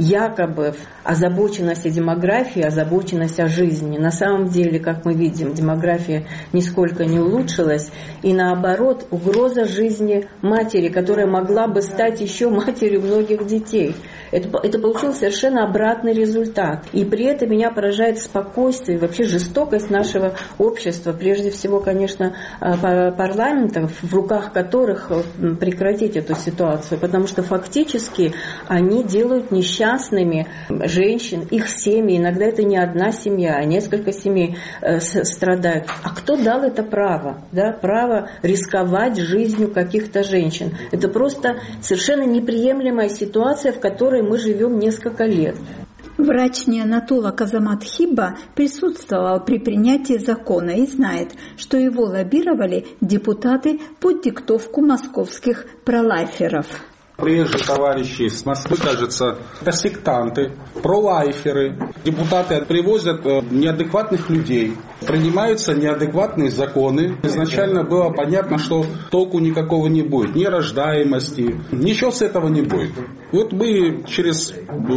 Якобы озабоченность о демографии, озабоченность о жизни. На самом деле, как мы видим, демография нисколько не улучшилась. И наоборот, угроза жизни матери, которая могла бы стать еще матерью многих детей. Это получил совершенно обратный результат. И при этом меня поражает спокойствие и вообще жестокость нашего общества. Прежде всего, конечно, парламентов, в руках которых прекратить эту ситуацию. Потому что фактически они делают несчастными женщин, их семьи. Иногда это не одна семья, а несколько семей страдают. А кто дал это право? Да? Право рисковать жизнью каких-то женщин. Это просто совершенно неприемлемая ситуация, в которой мы живем несколько лет. Врач-неонатолог Азамат Хибба присутствовал при принятии закона и знает, что его лоббировали депутаты под диктовку московских пролайферов. Приезжие товарищи с Москвы, кажется, это сектанты, пролайферы. Депутаты привозят неадекватных людей, принимаются неадекватные законы. Изначально было понятно, что толку никакого не будет, ни рождаемости, ничего с этого не будет. Вот мы через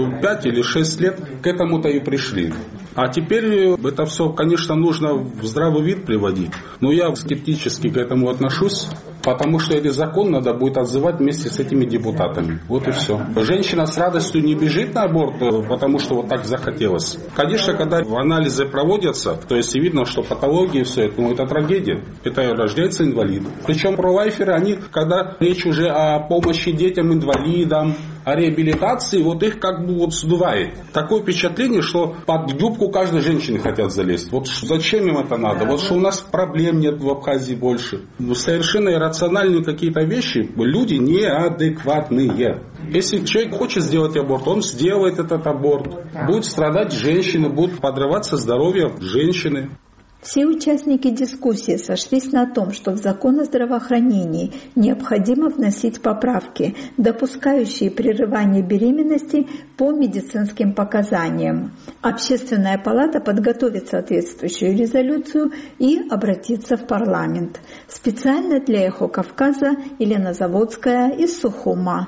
5 или 6 лет к этому-то и пришли. А теперь это все, конечно, нужно в здравый вид приводить. Но я скептически к этому отношусь. потому что этот закон надо будет отзывать вместе с этими депутатами. Вот и все. Женщина с радостью не бежит на аборт, потому что вот так захотелось. Конечно, когда анализы проводятся, то есть видно, что патология и все это, это трагедия. Это рождается инвалид. Причем пролайферы, они, когда речь уже о помощи детям-инвалидам, о реабилитации, вот их как бы вот сдувает. Такое впечатление, что под юбку каждой женщины хотят залезть. Вот зачем им это надо? Вот что у нас проблем нет в Абхазии больше. Совершенно иррациональные какие-то вещи, люди неадекватные. Если человек хочет сделать аборт, он сделает этот аборт. Будут страдать женщины, будут подрываться здоровье женщины. Все участники дискуссии сошлись на том, что в закон о здравоохранении необходимо вносить поправки, допускающие прерывание беременности по медицинским показаниям. Общественная палата подготовит соответствующую резолюцию и обратится в парламент. Специально для «Эхо Кавказа» Елена Заводская из Сухума.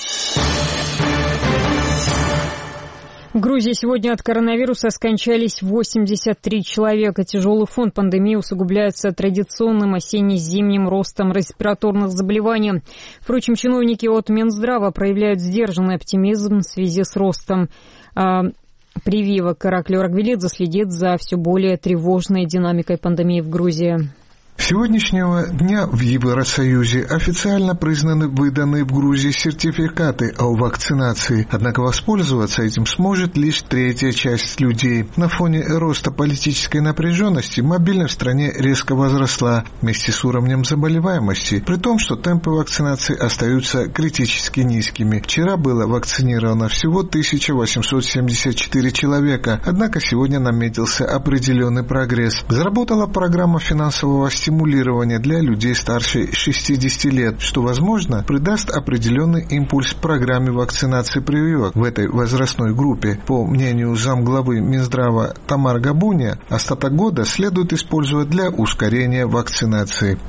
В Грузии сегодня от коронавируса скончались 83 человека. Тяжелый фон пандемии усугубляется традиционным осенне-зимним ростом респираторных заболеваний. Впрочем, чиновники от Минздрава проявляют сдержанный оптимизм в связи с ростом прививок. Ираклий Оргвелидзе следит за все более тревожной динамикой пандемии в Грузии. С сегодняшнего дня в Евросоюзе официально признаны выданные в Грузии сертификаты о вакцинации. Однако воспользоваться этим сможет лишь третья часть людей. На фоне роста политической напряженности мобильность в стране резко возросла вместе с уровнем заболеваемости, при том, что темпы вакцинации остаются критически низкими. Вчера было вакцинировано всего 1874 человека, однако сегодня наметился определенный прогресс. Заработала программа финансового стимулирования для людей старше 60 лет, что, возможно, придаст определенный импульс программе вакцинации прививок в этой возрастной группе. По мнению замглавы Минздрава Тамары Габуния, остаток года следует использовать для ускорения вакцинации.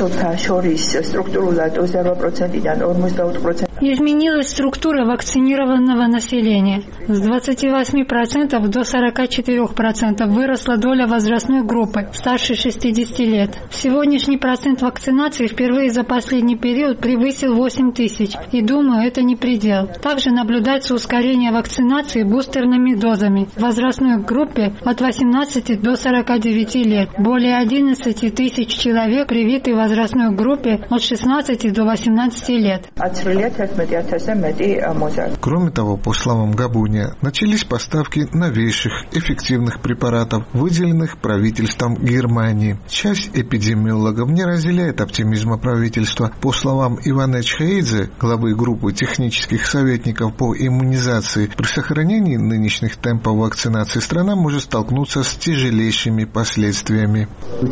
Изменилась структура вакцинированного населения. С 28% до 44% выросла доля возрастной группы старше 60 лет. Сегодняшний процент вакцинации впервые за последний период превысил 8 тысяч. И думаю, это не предел. Также наблюдается ускорение вакцинации бустерными дозами в возрастной группе от 18 до 49 лет. Более 11 тысяч человек привиты в возрастной группе от 16 до 18 лет. Кроме того, по словам Габуния, начались поставки новейших эффективных препаратов, выделенных правительством Германии. Часть эпидемиологов не разделяет оптимизма правительства. По словам Ивана Чхаидзе, главы группы технических советников по иммунизации, при сохранении нынешних темпов вакцинации страна может столкнуться с тяжелейшими последствиями.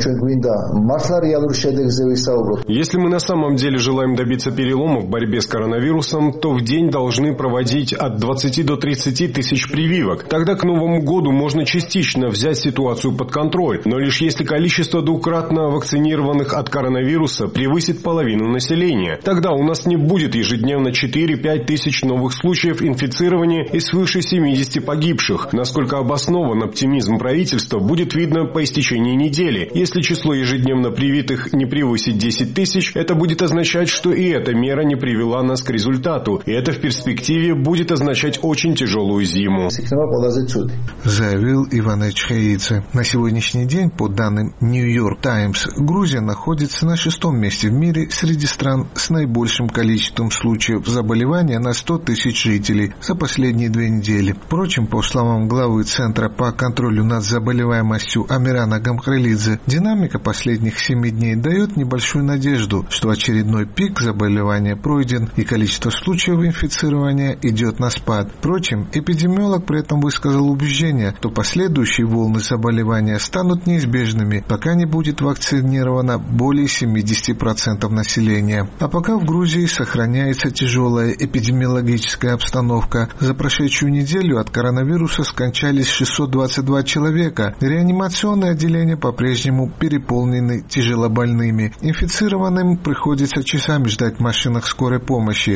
Если мы на самом деле желаем добиться перелома в борьбе с коронавирусом, то в день должны проводить от 20 до 30 тысяч прививок. Тогда к Новому году можно частично взять ситуацию под контроль, но лишь если количество двукратно вакцинированных от коронавируса превысит половину населения. Тогда у нас не будет ежедневно 4-5 тысяч новых случаев инфицирования и свыше 70 погибших. Насколько обоснован оптимизм правительства, будет видно по истечении недели. Если число ежедневно привитых не превысит 10 тысяч, это будет означать, что и эта мера не привела нас к результату. И это в перспективе будет означать очень тяжелую зиму. Заявил Иван Чхаидзе. На сегодняшний день, по данным New York Times, Грузия находится на 6-м месте в мире среди стран с наибольшим количеством случаев заболевания на 100 тысяч жителей за последние 2 недели. Впрочем, по словам главы Центра по контролю над заболеваемостью Амирана Гамхрелидзе, динамика последних 7 дней дает небольшую надежду, что очередной пик заболевания пройден и количество случаев инфицирования идет на спад. Впрочем, эпидемиолог при этом высказал убеждение, что последующие волны заболевания станут неизбежными, пока не будет вакцинировано более 70% населения. А пока в Грузии сохраняется тяжелая эпидемиологическая обстановка. За прошедшую неделю от коронавируса скончались 622 человека. Реанимационные отделения по-прежнему переполнены тяжелобольными. Инфицированным приходится часами ждать в машинах скорой помощи.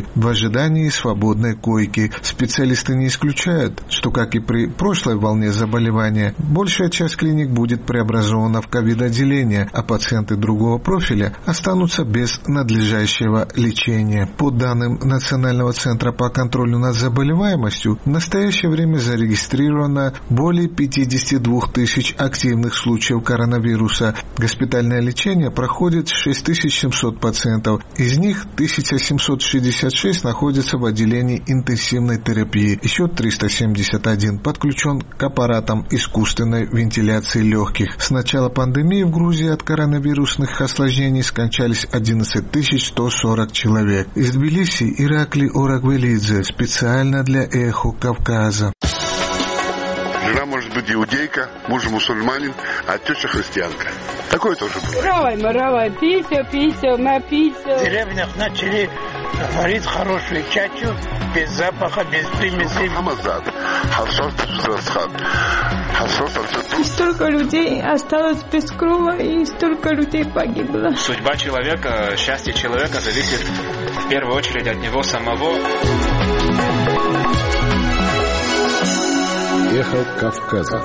очереди в ожидании свободной койки. Специалисты не исключают, что, как и при прошлой волне заболевания, большая часть клиник будет преобразована в ковид-отделение, а пациенты другого профиля останутся без надлежащего лечения. По данным Национального центра по контролю над заболеваемостью, в настоящее время зарегистрировано более 52 тысяч активных случаев коронавируса. Госпитальное лечение проходит 6700 пациентов. Из них 1766 находятся в отделении интенсивной терапии. Еще 371 подключен к аппаратам искусственной вентиляции легких. С начала пандемии в Грузии от коронавирусных осложнений скончались 11 140 человек. Из Тбилиси Иракли Орагвелидзе специально для «Эхо Кавказа». Жена может быть иудейка, муж мусульманин, а теща христианка. Такое тоже бывает. Равай, пися, напися. В деревнях начали варить хорошую чачу, без запаха, без примесей. Столько людей осталось без крова, и столько людей погибло. Судьба человека, счастье человека зависит в первую очередь от него самого. Эхо Кавказа.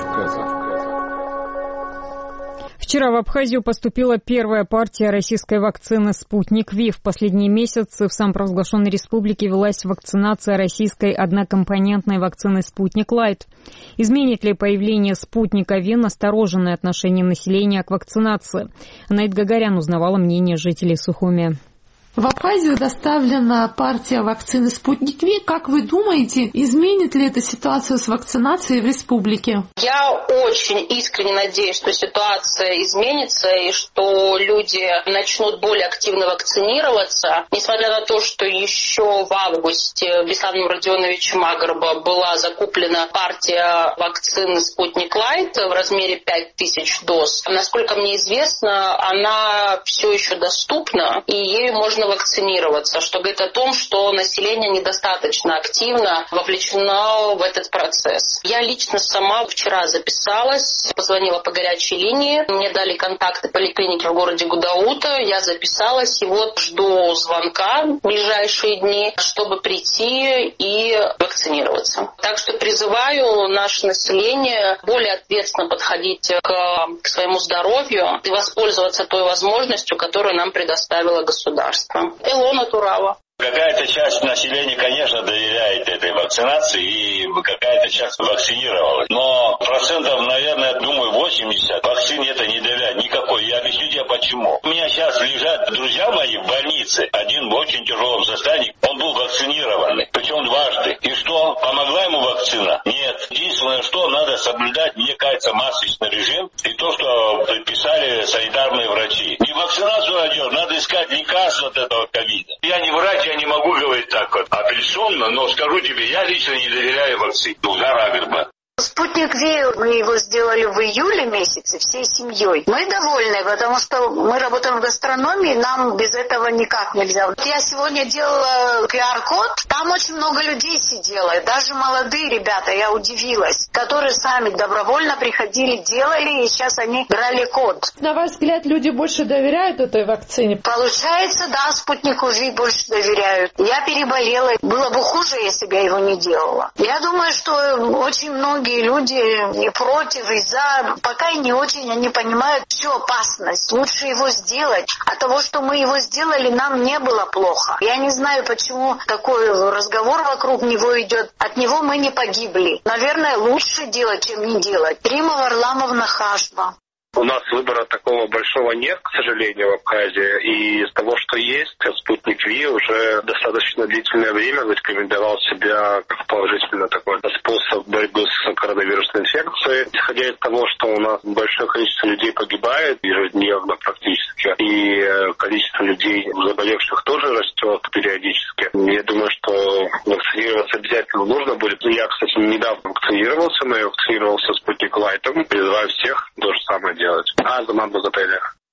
Вчера в Абхазию поступила первая партия российской вакцины «Спутник Ви». В последние месяцы в самопровозглашенной республике велась вакцинация российской однокомпонентной вакцины «Спутник Лайт». Изменит ли появление «Спутника Ви» настороженное отношение населения к вакцинации? Анаит Гагарян узнавала мнение жителей Сухуми. В Абхазию доставлена партия вакцины «Спутник Ви». Как вы думаете, изменит ли это ситуацию с вакцинацией в республике? Я очень искренне надеюсь, что ситуация изменится и что люди начнут более активно вакцинироваться. Несмотря на то, что еще в августе Бесланом Родионовичем Агрба была закуплена партия вакцины «Спутник Лайт» в размере 5000 доз. Насколько мне известно, она все еще доступна, и ею можно вакцинироваться, что говорит о том, что население недостаточно активно вовлечено в этот процесс. Я лично сама вчера записалась, позвонила по горячей линии, мне дали контакты поликлиники в городе Гудаута, я записалась и вот жду звонка в ближайшие дни, чтобы прийти и вакцинироваться. Так что призываю наше население более ответственно подходить к своему здоровью и воспользоваться той возможностью, которую нам предоставило государство. Илона Турава. Какая-то часть населения, конечно, доверяет этой вакцинации, и какая-то часть вакцинировалась. Но процентов, наверное, думаю, 80 вакцине это не доверяют никакой. Я объясню тебе почему. У меня сейчас лежат друзья мои в больнице. Один в очень тяжелом состоянии. Он был вакцинированный, причем дважды. И что, помогла ему вакцина? Нет. Единственное, что надо соблюдать, мне кажется, масочный режим и то, что предписали санитарные врачи. Не вакцинацию надо, надо искать лекарства от этого ковида. Я не врач, я не могу говорить так вот апелляционно, но скажу тебе, я лично не доверяю вакцине. Агрба. Спутник Ви, мы его сделали в июле месяце всей семьей. Мы довольны, потому что мы работаем в гастрономии, нам без этого никак нельзя. Я сегодня делала QR-код, там очень много людей сидело, даже молодые ребята, я удивилась, которые сами добровольно приходили, делали, и сейчас они брали код. На ваш взгляд, люди больше доверяют этой вакцине? Получается, да, спутнику Ви больше доверяют. Я переболела, было бы хуже, если бы я его не делала. Я думаю, что очень многие люди и против, и за, пока и не очень они понимают всю опасность. Лучше его сделать. От того, что мы его сделали, нам не было плохо. Я не знаю, почему такой разговор вокруг него идет. От него мы не погибли. Наверное, лучше делать, чем не делать. Рима Варламовна Хашба. У нас выбора такого большого нет, к сожалению, в Абхазии. И из того, что есть, спутник Ви уже достаточно длительное время зарекомендовал себя как положительный такой способ борьбы с коронавирусной инфекцией. Исходя из того, что у нас большое количество людей погибает ежедневно практически, и количество людей, заболевших, тоже растет периодически. Я думаю, что вакцинироваться обязательно нужно будет. Я, кстати, недавно вакцинировался, но я вакцинировался спутник Лайтом. Призываю всех то же самое делать. Азамат Богатырев.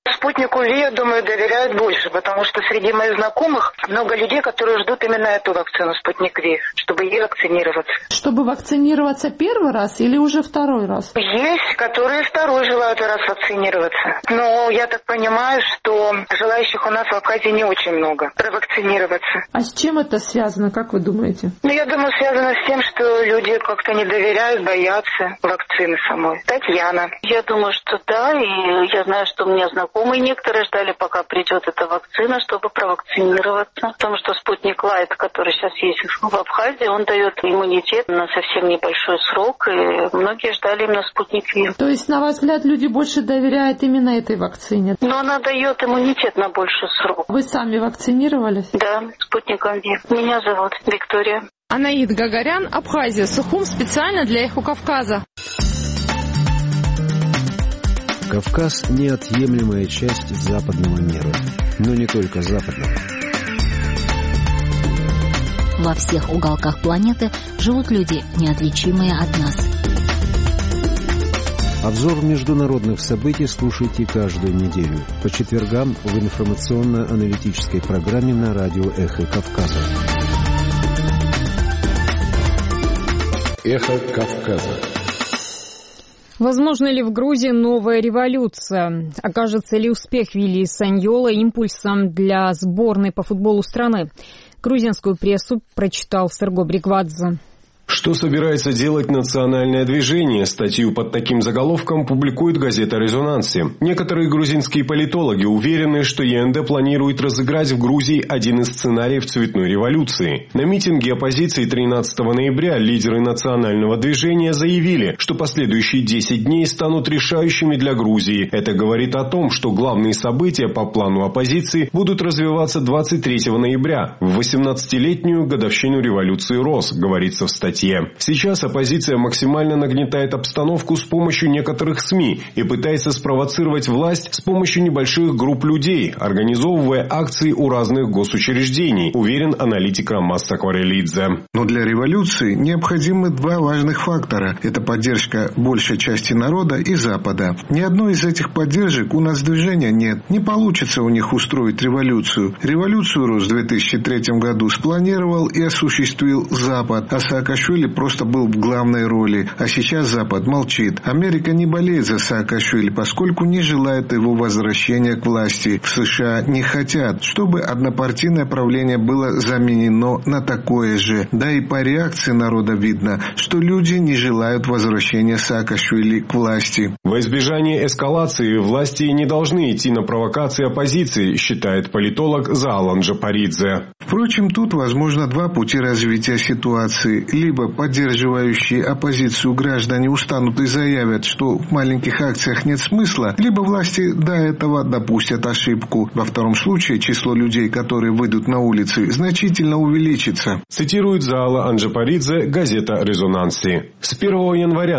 Спутнику Ви, я думаю, доверяют больше, потому что среди моих знакомых много людей, которые ждут именно эту вакцину Спутник Ви, чтобы ей вакцинироваться. Чтобы вакцинироваться первый раз или уже второй раз? Есть, которые второй желают раз вакцинироваться. Но я так понимаю, что желающих у нас в Абхазии не очень много провакцинироваться. А с чем это связано, как вы думаете? Я думаю, связано с тем, что люди как-то не доверяют, боятся вакцины самой. Татьяна. Я думаю, что да, и я знаю, что у меня знакомые некоторые ждали, пока придет эта вакцина, чтобы провакцинироваться. Потому что Спутник Лайт, который сейчас есть в Абхазии, он дает иммунитет на совсем небольшой срок, и многие ждали именно Спутник Ви. То есть, на ваш взгляд, люди больше доверяют именно этой вакцине? Но она дает иммунитет на больший срок. Вы сами вакцинировались? Да, Спутником Ви. Меня зовут Виктория. Анаид Гагарян, Абхазия, Сухум, специально для Эхо Кавказа. Кавказ – неотъемлемая часть западного мира, но не только западного. Во всех уголках планеты живут люди, неотличимые от нас. Обзор международных событий слушайте каждую неделю по четвергам в информационно-аналитической программе на радио «Эхо Кавказа». «Эхо Кавказа». Возможно ли в Грузии новая революция? Окажется ли успех Вилии Саньола импульсом для сборной по футболу страны? Грузинскую прессу прочитал Серго Бригвадзе. Что собирается делать национальное движение? Статью под таким заголовком публикует газета «Резонансе». Некоторые грузинские политологи уверены, что ЕНД планирует разыграть в Грузии один из сценариев цветной революции. На митинге оппозиции 13 ноября лидеры национального движения заявили, что последующие 10 дней станут решающими для Грузии. Это говорит о том, что главные события по плану оппозиции будут развиваться 23 ноября, в 18-летнюю годовщину революции РОС, говорится в статье. Сейчас оппозиция максимально нагнетает обстановку с помощью некоторых СМИ и пытается спровоцировать власть с помощью небольших групп людей, организовывая акции у разных госучреждений, уверен аналитик Ромас Сакварелидзе. Но для революции необходимы два важных фактора. Это поддержка большей части народа и Запада. Ни одной из этих поддержек у нас движения нет. Не получится у них устроить революцию. Революцию РОС в 2003 году спланировал и осуществил Запад, а Саакашвили просто был в главной роли, а сейчас Запад молчит. Америка не болеет за Саакашвили, поскольку не желает его возвращения к власти. В США не хотят, чтобы однопартийное правление было заменено на такое же. Да и по реакции народа видно, что люди не желают возвращения Саакашвили к власти. Во избежание эскалации власти не должны идти на провокации оппозиции, считает политолог Заалан Джапаридзе. Впрочем, тут возможно два пути развития ситуации. Либо поддерживающие оппозицию граждане устанут и заявят, что в маленьких акциях нет смысла, либо власти до этого допустят ошибку. Во втором случае число людей, которые выйдут на улицы, значительно увеличится. Цитирует Заала Анджапаридзе, газета «Резонанси». С 1 января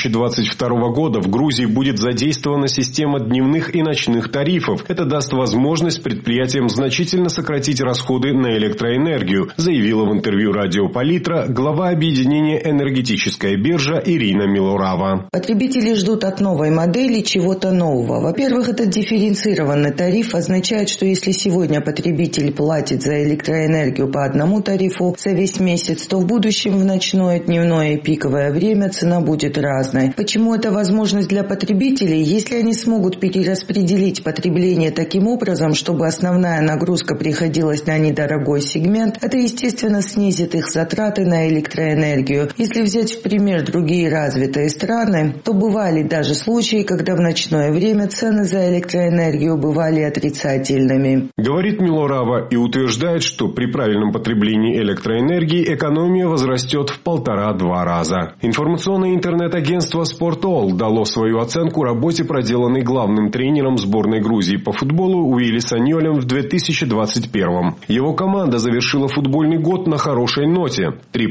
2022 года в Грузии будет задействована система дневных и ночных тарифов. Это даст возможность предприятиям значительно сократить расходы на электроэнергию, заявила в интервью радио «Политра» глава объединения «Энергетическая биржа» Ирина Милорава. Потребители ждут от новой модели чего-то нового. Во-первых, этот дифференцированный тариф означает, что если сегодня потребитель платит за электроэнергию по одному тарифу за весь месяц, то в будущем в ночное, дневное и пиковое время цена будет разной. Почему это возможность для потребителей? Если они смогут перераспределить потребление таким образом, чтобы основная нагрузка приходилась на недорогой сегмент, это, естественно, снизит их затраты на электроэнергию. Если взять в пример другие развитые страны, то бывали даже случаи, когда в ночное время цены за электроэнергию бывали отрицательными. Говорит Милорава и утверждает, что при правильном потреблении электроэнергии экономия возрастет в 1,5-2 раза. Информационное интернет-агентство «Спортол» дало свою оценку работе, проделанной главным тренером сборной Грузии по футболу Уилли Саньолем в 2021. Его команда завершила футбольный год на хорошей ноте. 3 победы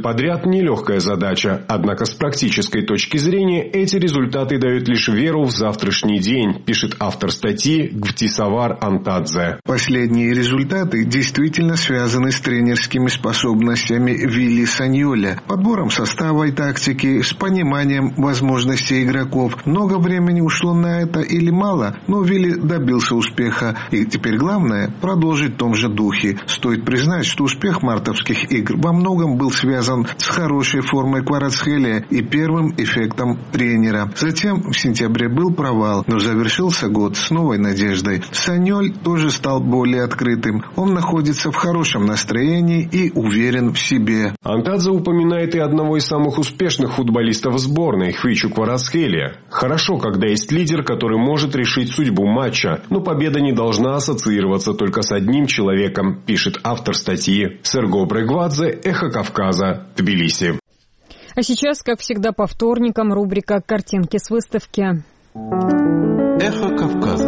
подряд – нелегкая задача. Однако с практической точки зрения эти результаты дают лишь веру в завтрашний день, пишет автор статьи Гвтисавар Антадзе. Последние результаты действительно связаны с тренерскими способностями Вилли Саньоля, подбором состава и тактики, с пониманием возможностей игроков. Много времени ушло на это или мало, но Вилли добился успеха. И теперь главное – продолжить в том же духе. Стоит признать, что успех мартовских игр во многом был связан с хорошей формой Кварацхелия и первым эффектом тренера. Затем в сентябре был провал, но завершился год с новой надеждой. Саньоль тоже стал более открытым. Он находится в хорошем настроении и уверен в себе. Антадзе упоминает и одного из самых успешных футболистов сборной, Хвичу Кварацхелия. Хорошо, когда есть лидер, который может решить судьбу матча, но победа не должна ассоциироваться только с одним человеком, пишет автор статьи. Серго Брегвадзе, Эхо Кавказа, Тбилиси. А сейчас, как всегда, по вторникам рубрика «Картинки с выставки». Эхо Кавказа.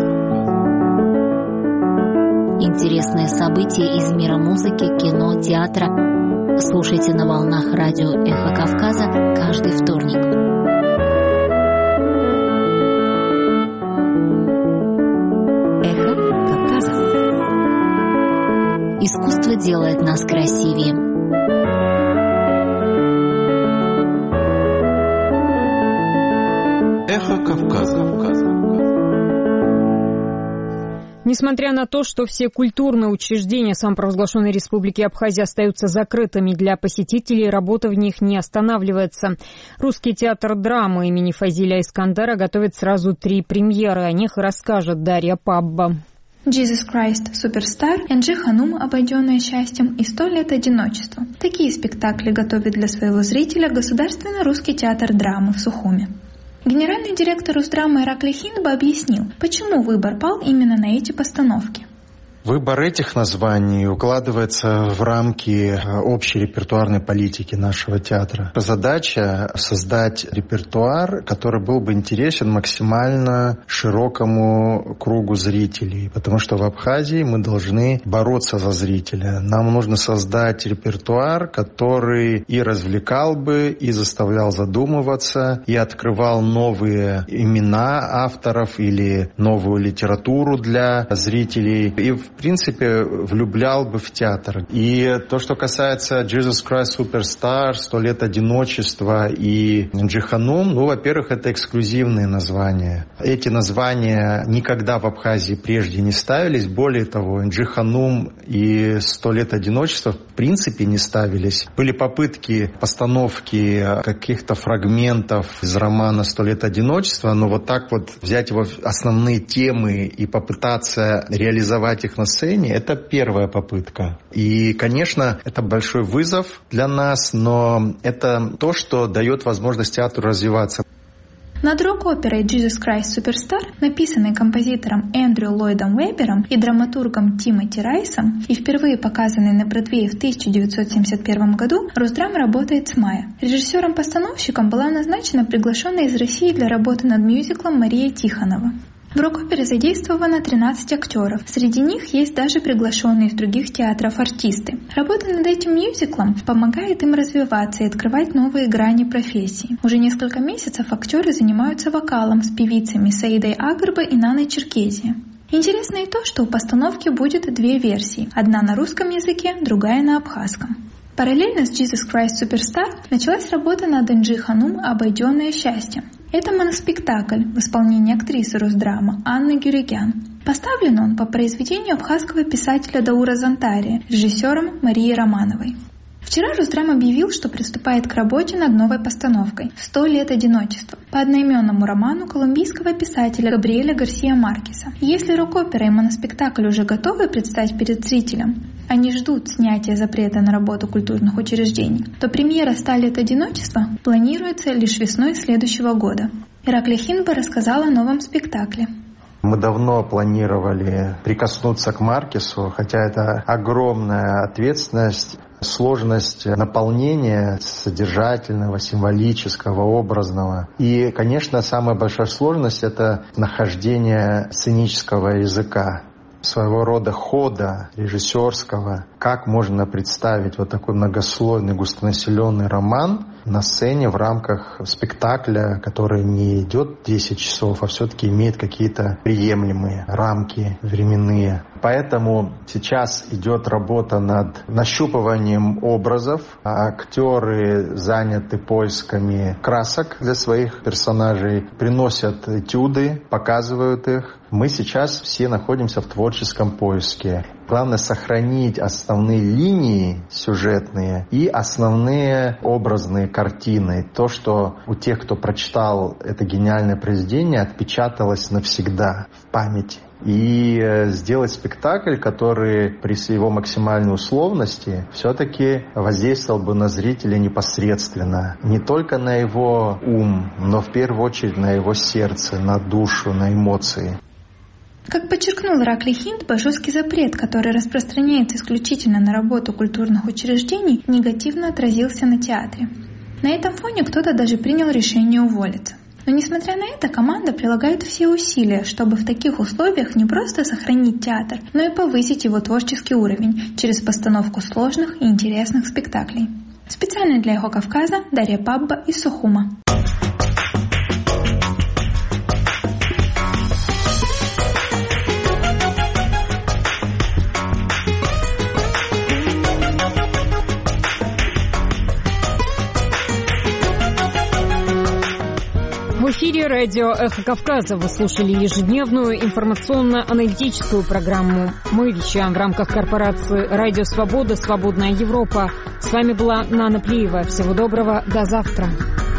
Интересные события из мира музыки, кино, театра. Слушайте на волнах радио «Эхо Кавказа» каждый вторник. Эхо Кавказа. Искусство делает нас красивее. Эхо Кавказа. Несмотря на то, что все культурные учреждения самопровозглашенной Республики Абхазия остаются закрытыми для посетителей, работа в них не останавливается. Русский театр драмы имени Фазиля Искандера готовит сразу 3 премьеры. О них расскажет Дарья Пабба. «Jesus Christ Superstar», «Энджи Ханум, обойденная счастьем» и «100 лет одиночества». Такие спектакли готовит для своего зрителя Государственный русский театр драмы в Сухуме. Генеральный директор Русдрамы Ираклий Хиндба объяснил, почему выбор пал именно на эти постановки. Выбор этих названий укладывается в рамки общей репертуарной политики нашего театра. Задача — создать репертуар, который был бы интересен максимально широкому кругу зрителей, потому что в Абхазии мы должны бороться за зрителя. Нам нужно создать репертуар, который и развлекал бы, и заставлял задумываться, и открывал новые имена авторов или новую литературу для зрителей, и в принципе, влюблял бы в театр. И то, что касается Jesus Christ Superstar, 100 лет одиночества и «Энджи Ханум», во-первых, это эксклюзивные названия. Эти названия никогда в Абхазии прежде не ставились. Более того, «Энджи Ханум» и 100 лет одиночества в принципе не ставились. Были попытки постановки каких-то фрагментов из романа «100 лет одиночества», но вот так вот взять его основные темы и попытаться реализовать их на сцене, это первая попытка. И, конечно, это большой вызов для нас, но это то, что дает возможность театру развиваться. Над рок-оперой «Jesus Christ Superstar», написанной композитором Эндрю Ллойдом Вебером и драматургом Тимоти Райсом и впервые показанной на Бродвее в 1971 году, Русдрама работает с мая. Режиссером-постановщиком была назначена приглашенная из России для работы над мюзиклом Мария Тихонова. В рок-опере задействовано 13 актеров. Среди них есть даже приглашенные из других театров артисты. Работа над этим мюзиклом помогает им развиваться и открывать новые грани профессии. Уже несколько месяцев актеры занимаются вокалом с певицами Саидой Агарба и Наной Черкезия. Интересно и то, что у постановки будет 2 версии. Одна на русском языке, другая на абхазском. Параллельно с Jesus Christ Superstar началась работа над «Энджи Ханум, обойденная счастьем». Это моноспектакль в исполнении актрисы Русдрама Анны Гюрегян. Поставлен он по произведению абхазского писателя Даура Зантария, режиссером Марии Романовой. Вчера Русдрам объявил, что приступает к работе над новой постановкой «100 лет одиночества» по одноименному роману колумбийского писателя Габриэля Гарсия Маркеса. И если рок-опера и моноспектакль уже готовы предстать перед зрителем, они ждут снятия запрета на работу культурных учреждений, то премьера «100 лет одиночества» планируется лишь весной следующего года. Ираклий Хиндба рассказал о новом спектакле. Мы давно планировали прикоснуться к Маркесу, хотя это огромная ответственность, сложность наполнения содержательного, символического, образного. И, конечно, самая большая сложность — это нахождение сценического языка. своего рода хода режиссерского, как можно представить вот такой многослойный, густонаселенный роман на сцене в рамках спектакля, который не идет 10 часов, а все-таки имеет какие-то приемлемые рамки временные. Поэтому сейчас идет работа над нащупыванием образов. Актеры заняты поисками красок для своих персонажей, приносят этюды, показывают их. Мы сейчас все находимся в творческом поиске. Главное сохранить основные линии сюжетные и основные образные картины. То, что у тех, кто прочитал это гениальное произведение, отпечаталось навсегда в памяти. И сделать спектакль, который при его максимальной условности все-таки воздействовал бы на зрителя непосредственно. Не только на его ум, но в первую очередь на его сердце, на душу, на эмоции. Как подчеркнул Ираклий Хиндба, жесткий запрет, который распространяется исключительно на работу культурных учреждений, негативно отразился на театре. На этом фоне кто-то даже принял решение уволиться. Но несмотря на это, команда прилагает все усилия, чтобы в таких условиях не просто сохранить театр, но и повысить его творческий уровень через постановку сложных и интересных спектаклей. Специально для Эхо Кавказа Дарья Пабба из Сухума. В эфире радио «Эхо Кавказа» вы слушали ежедневную информационно-аналитическую программу. Мы вещаем в рамках корпорации «Радио Свобода. Свободная Европа». С вами была Нана Плиева. Всего доброго. До завтра.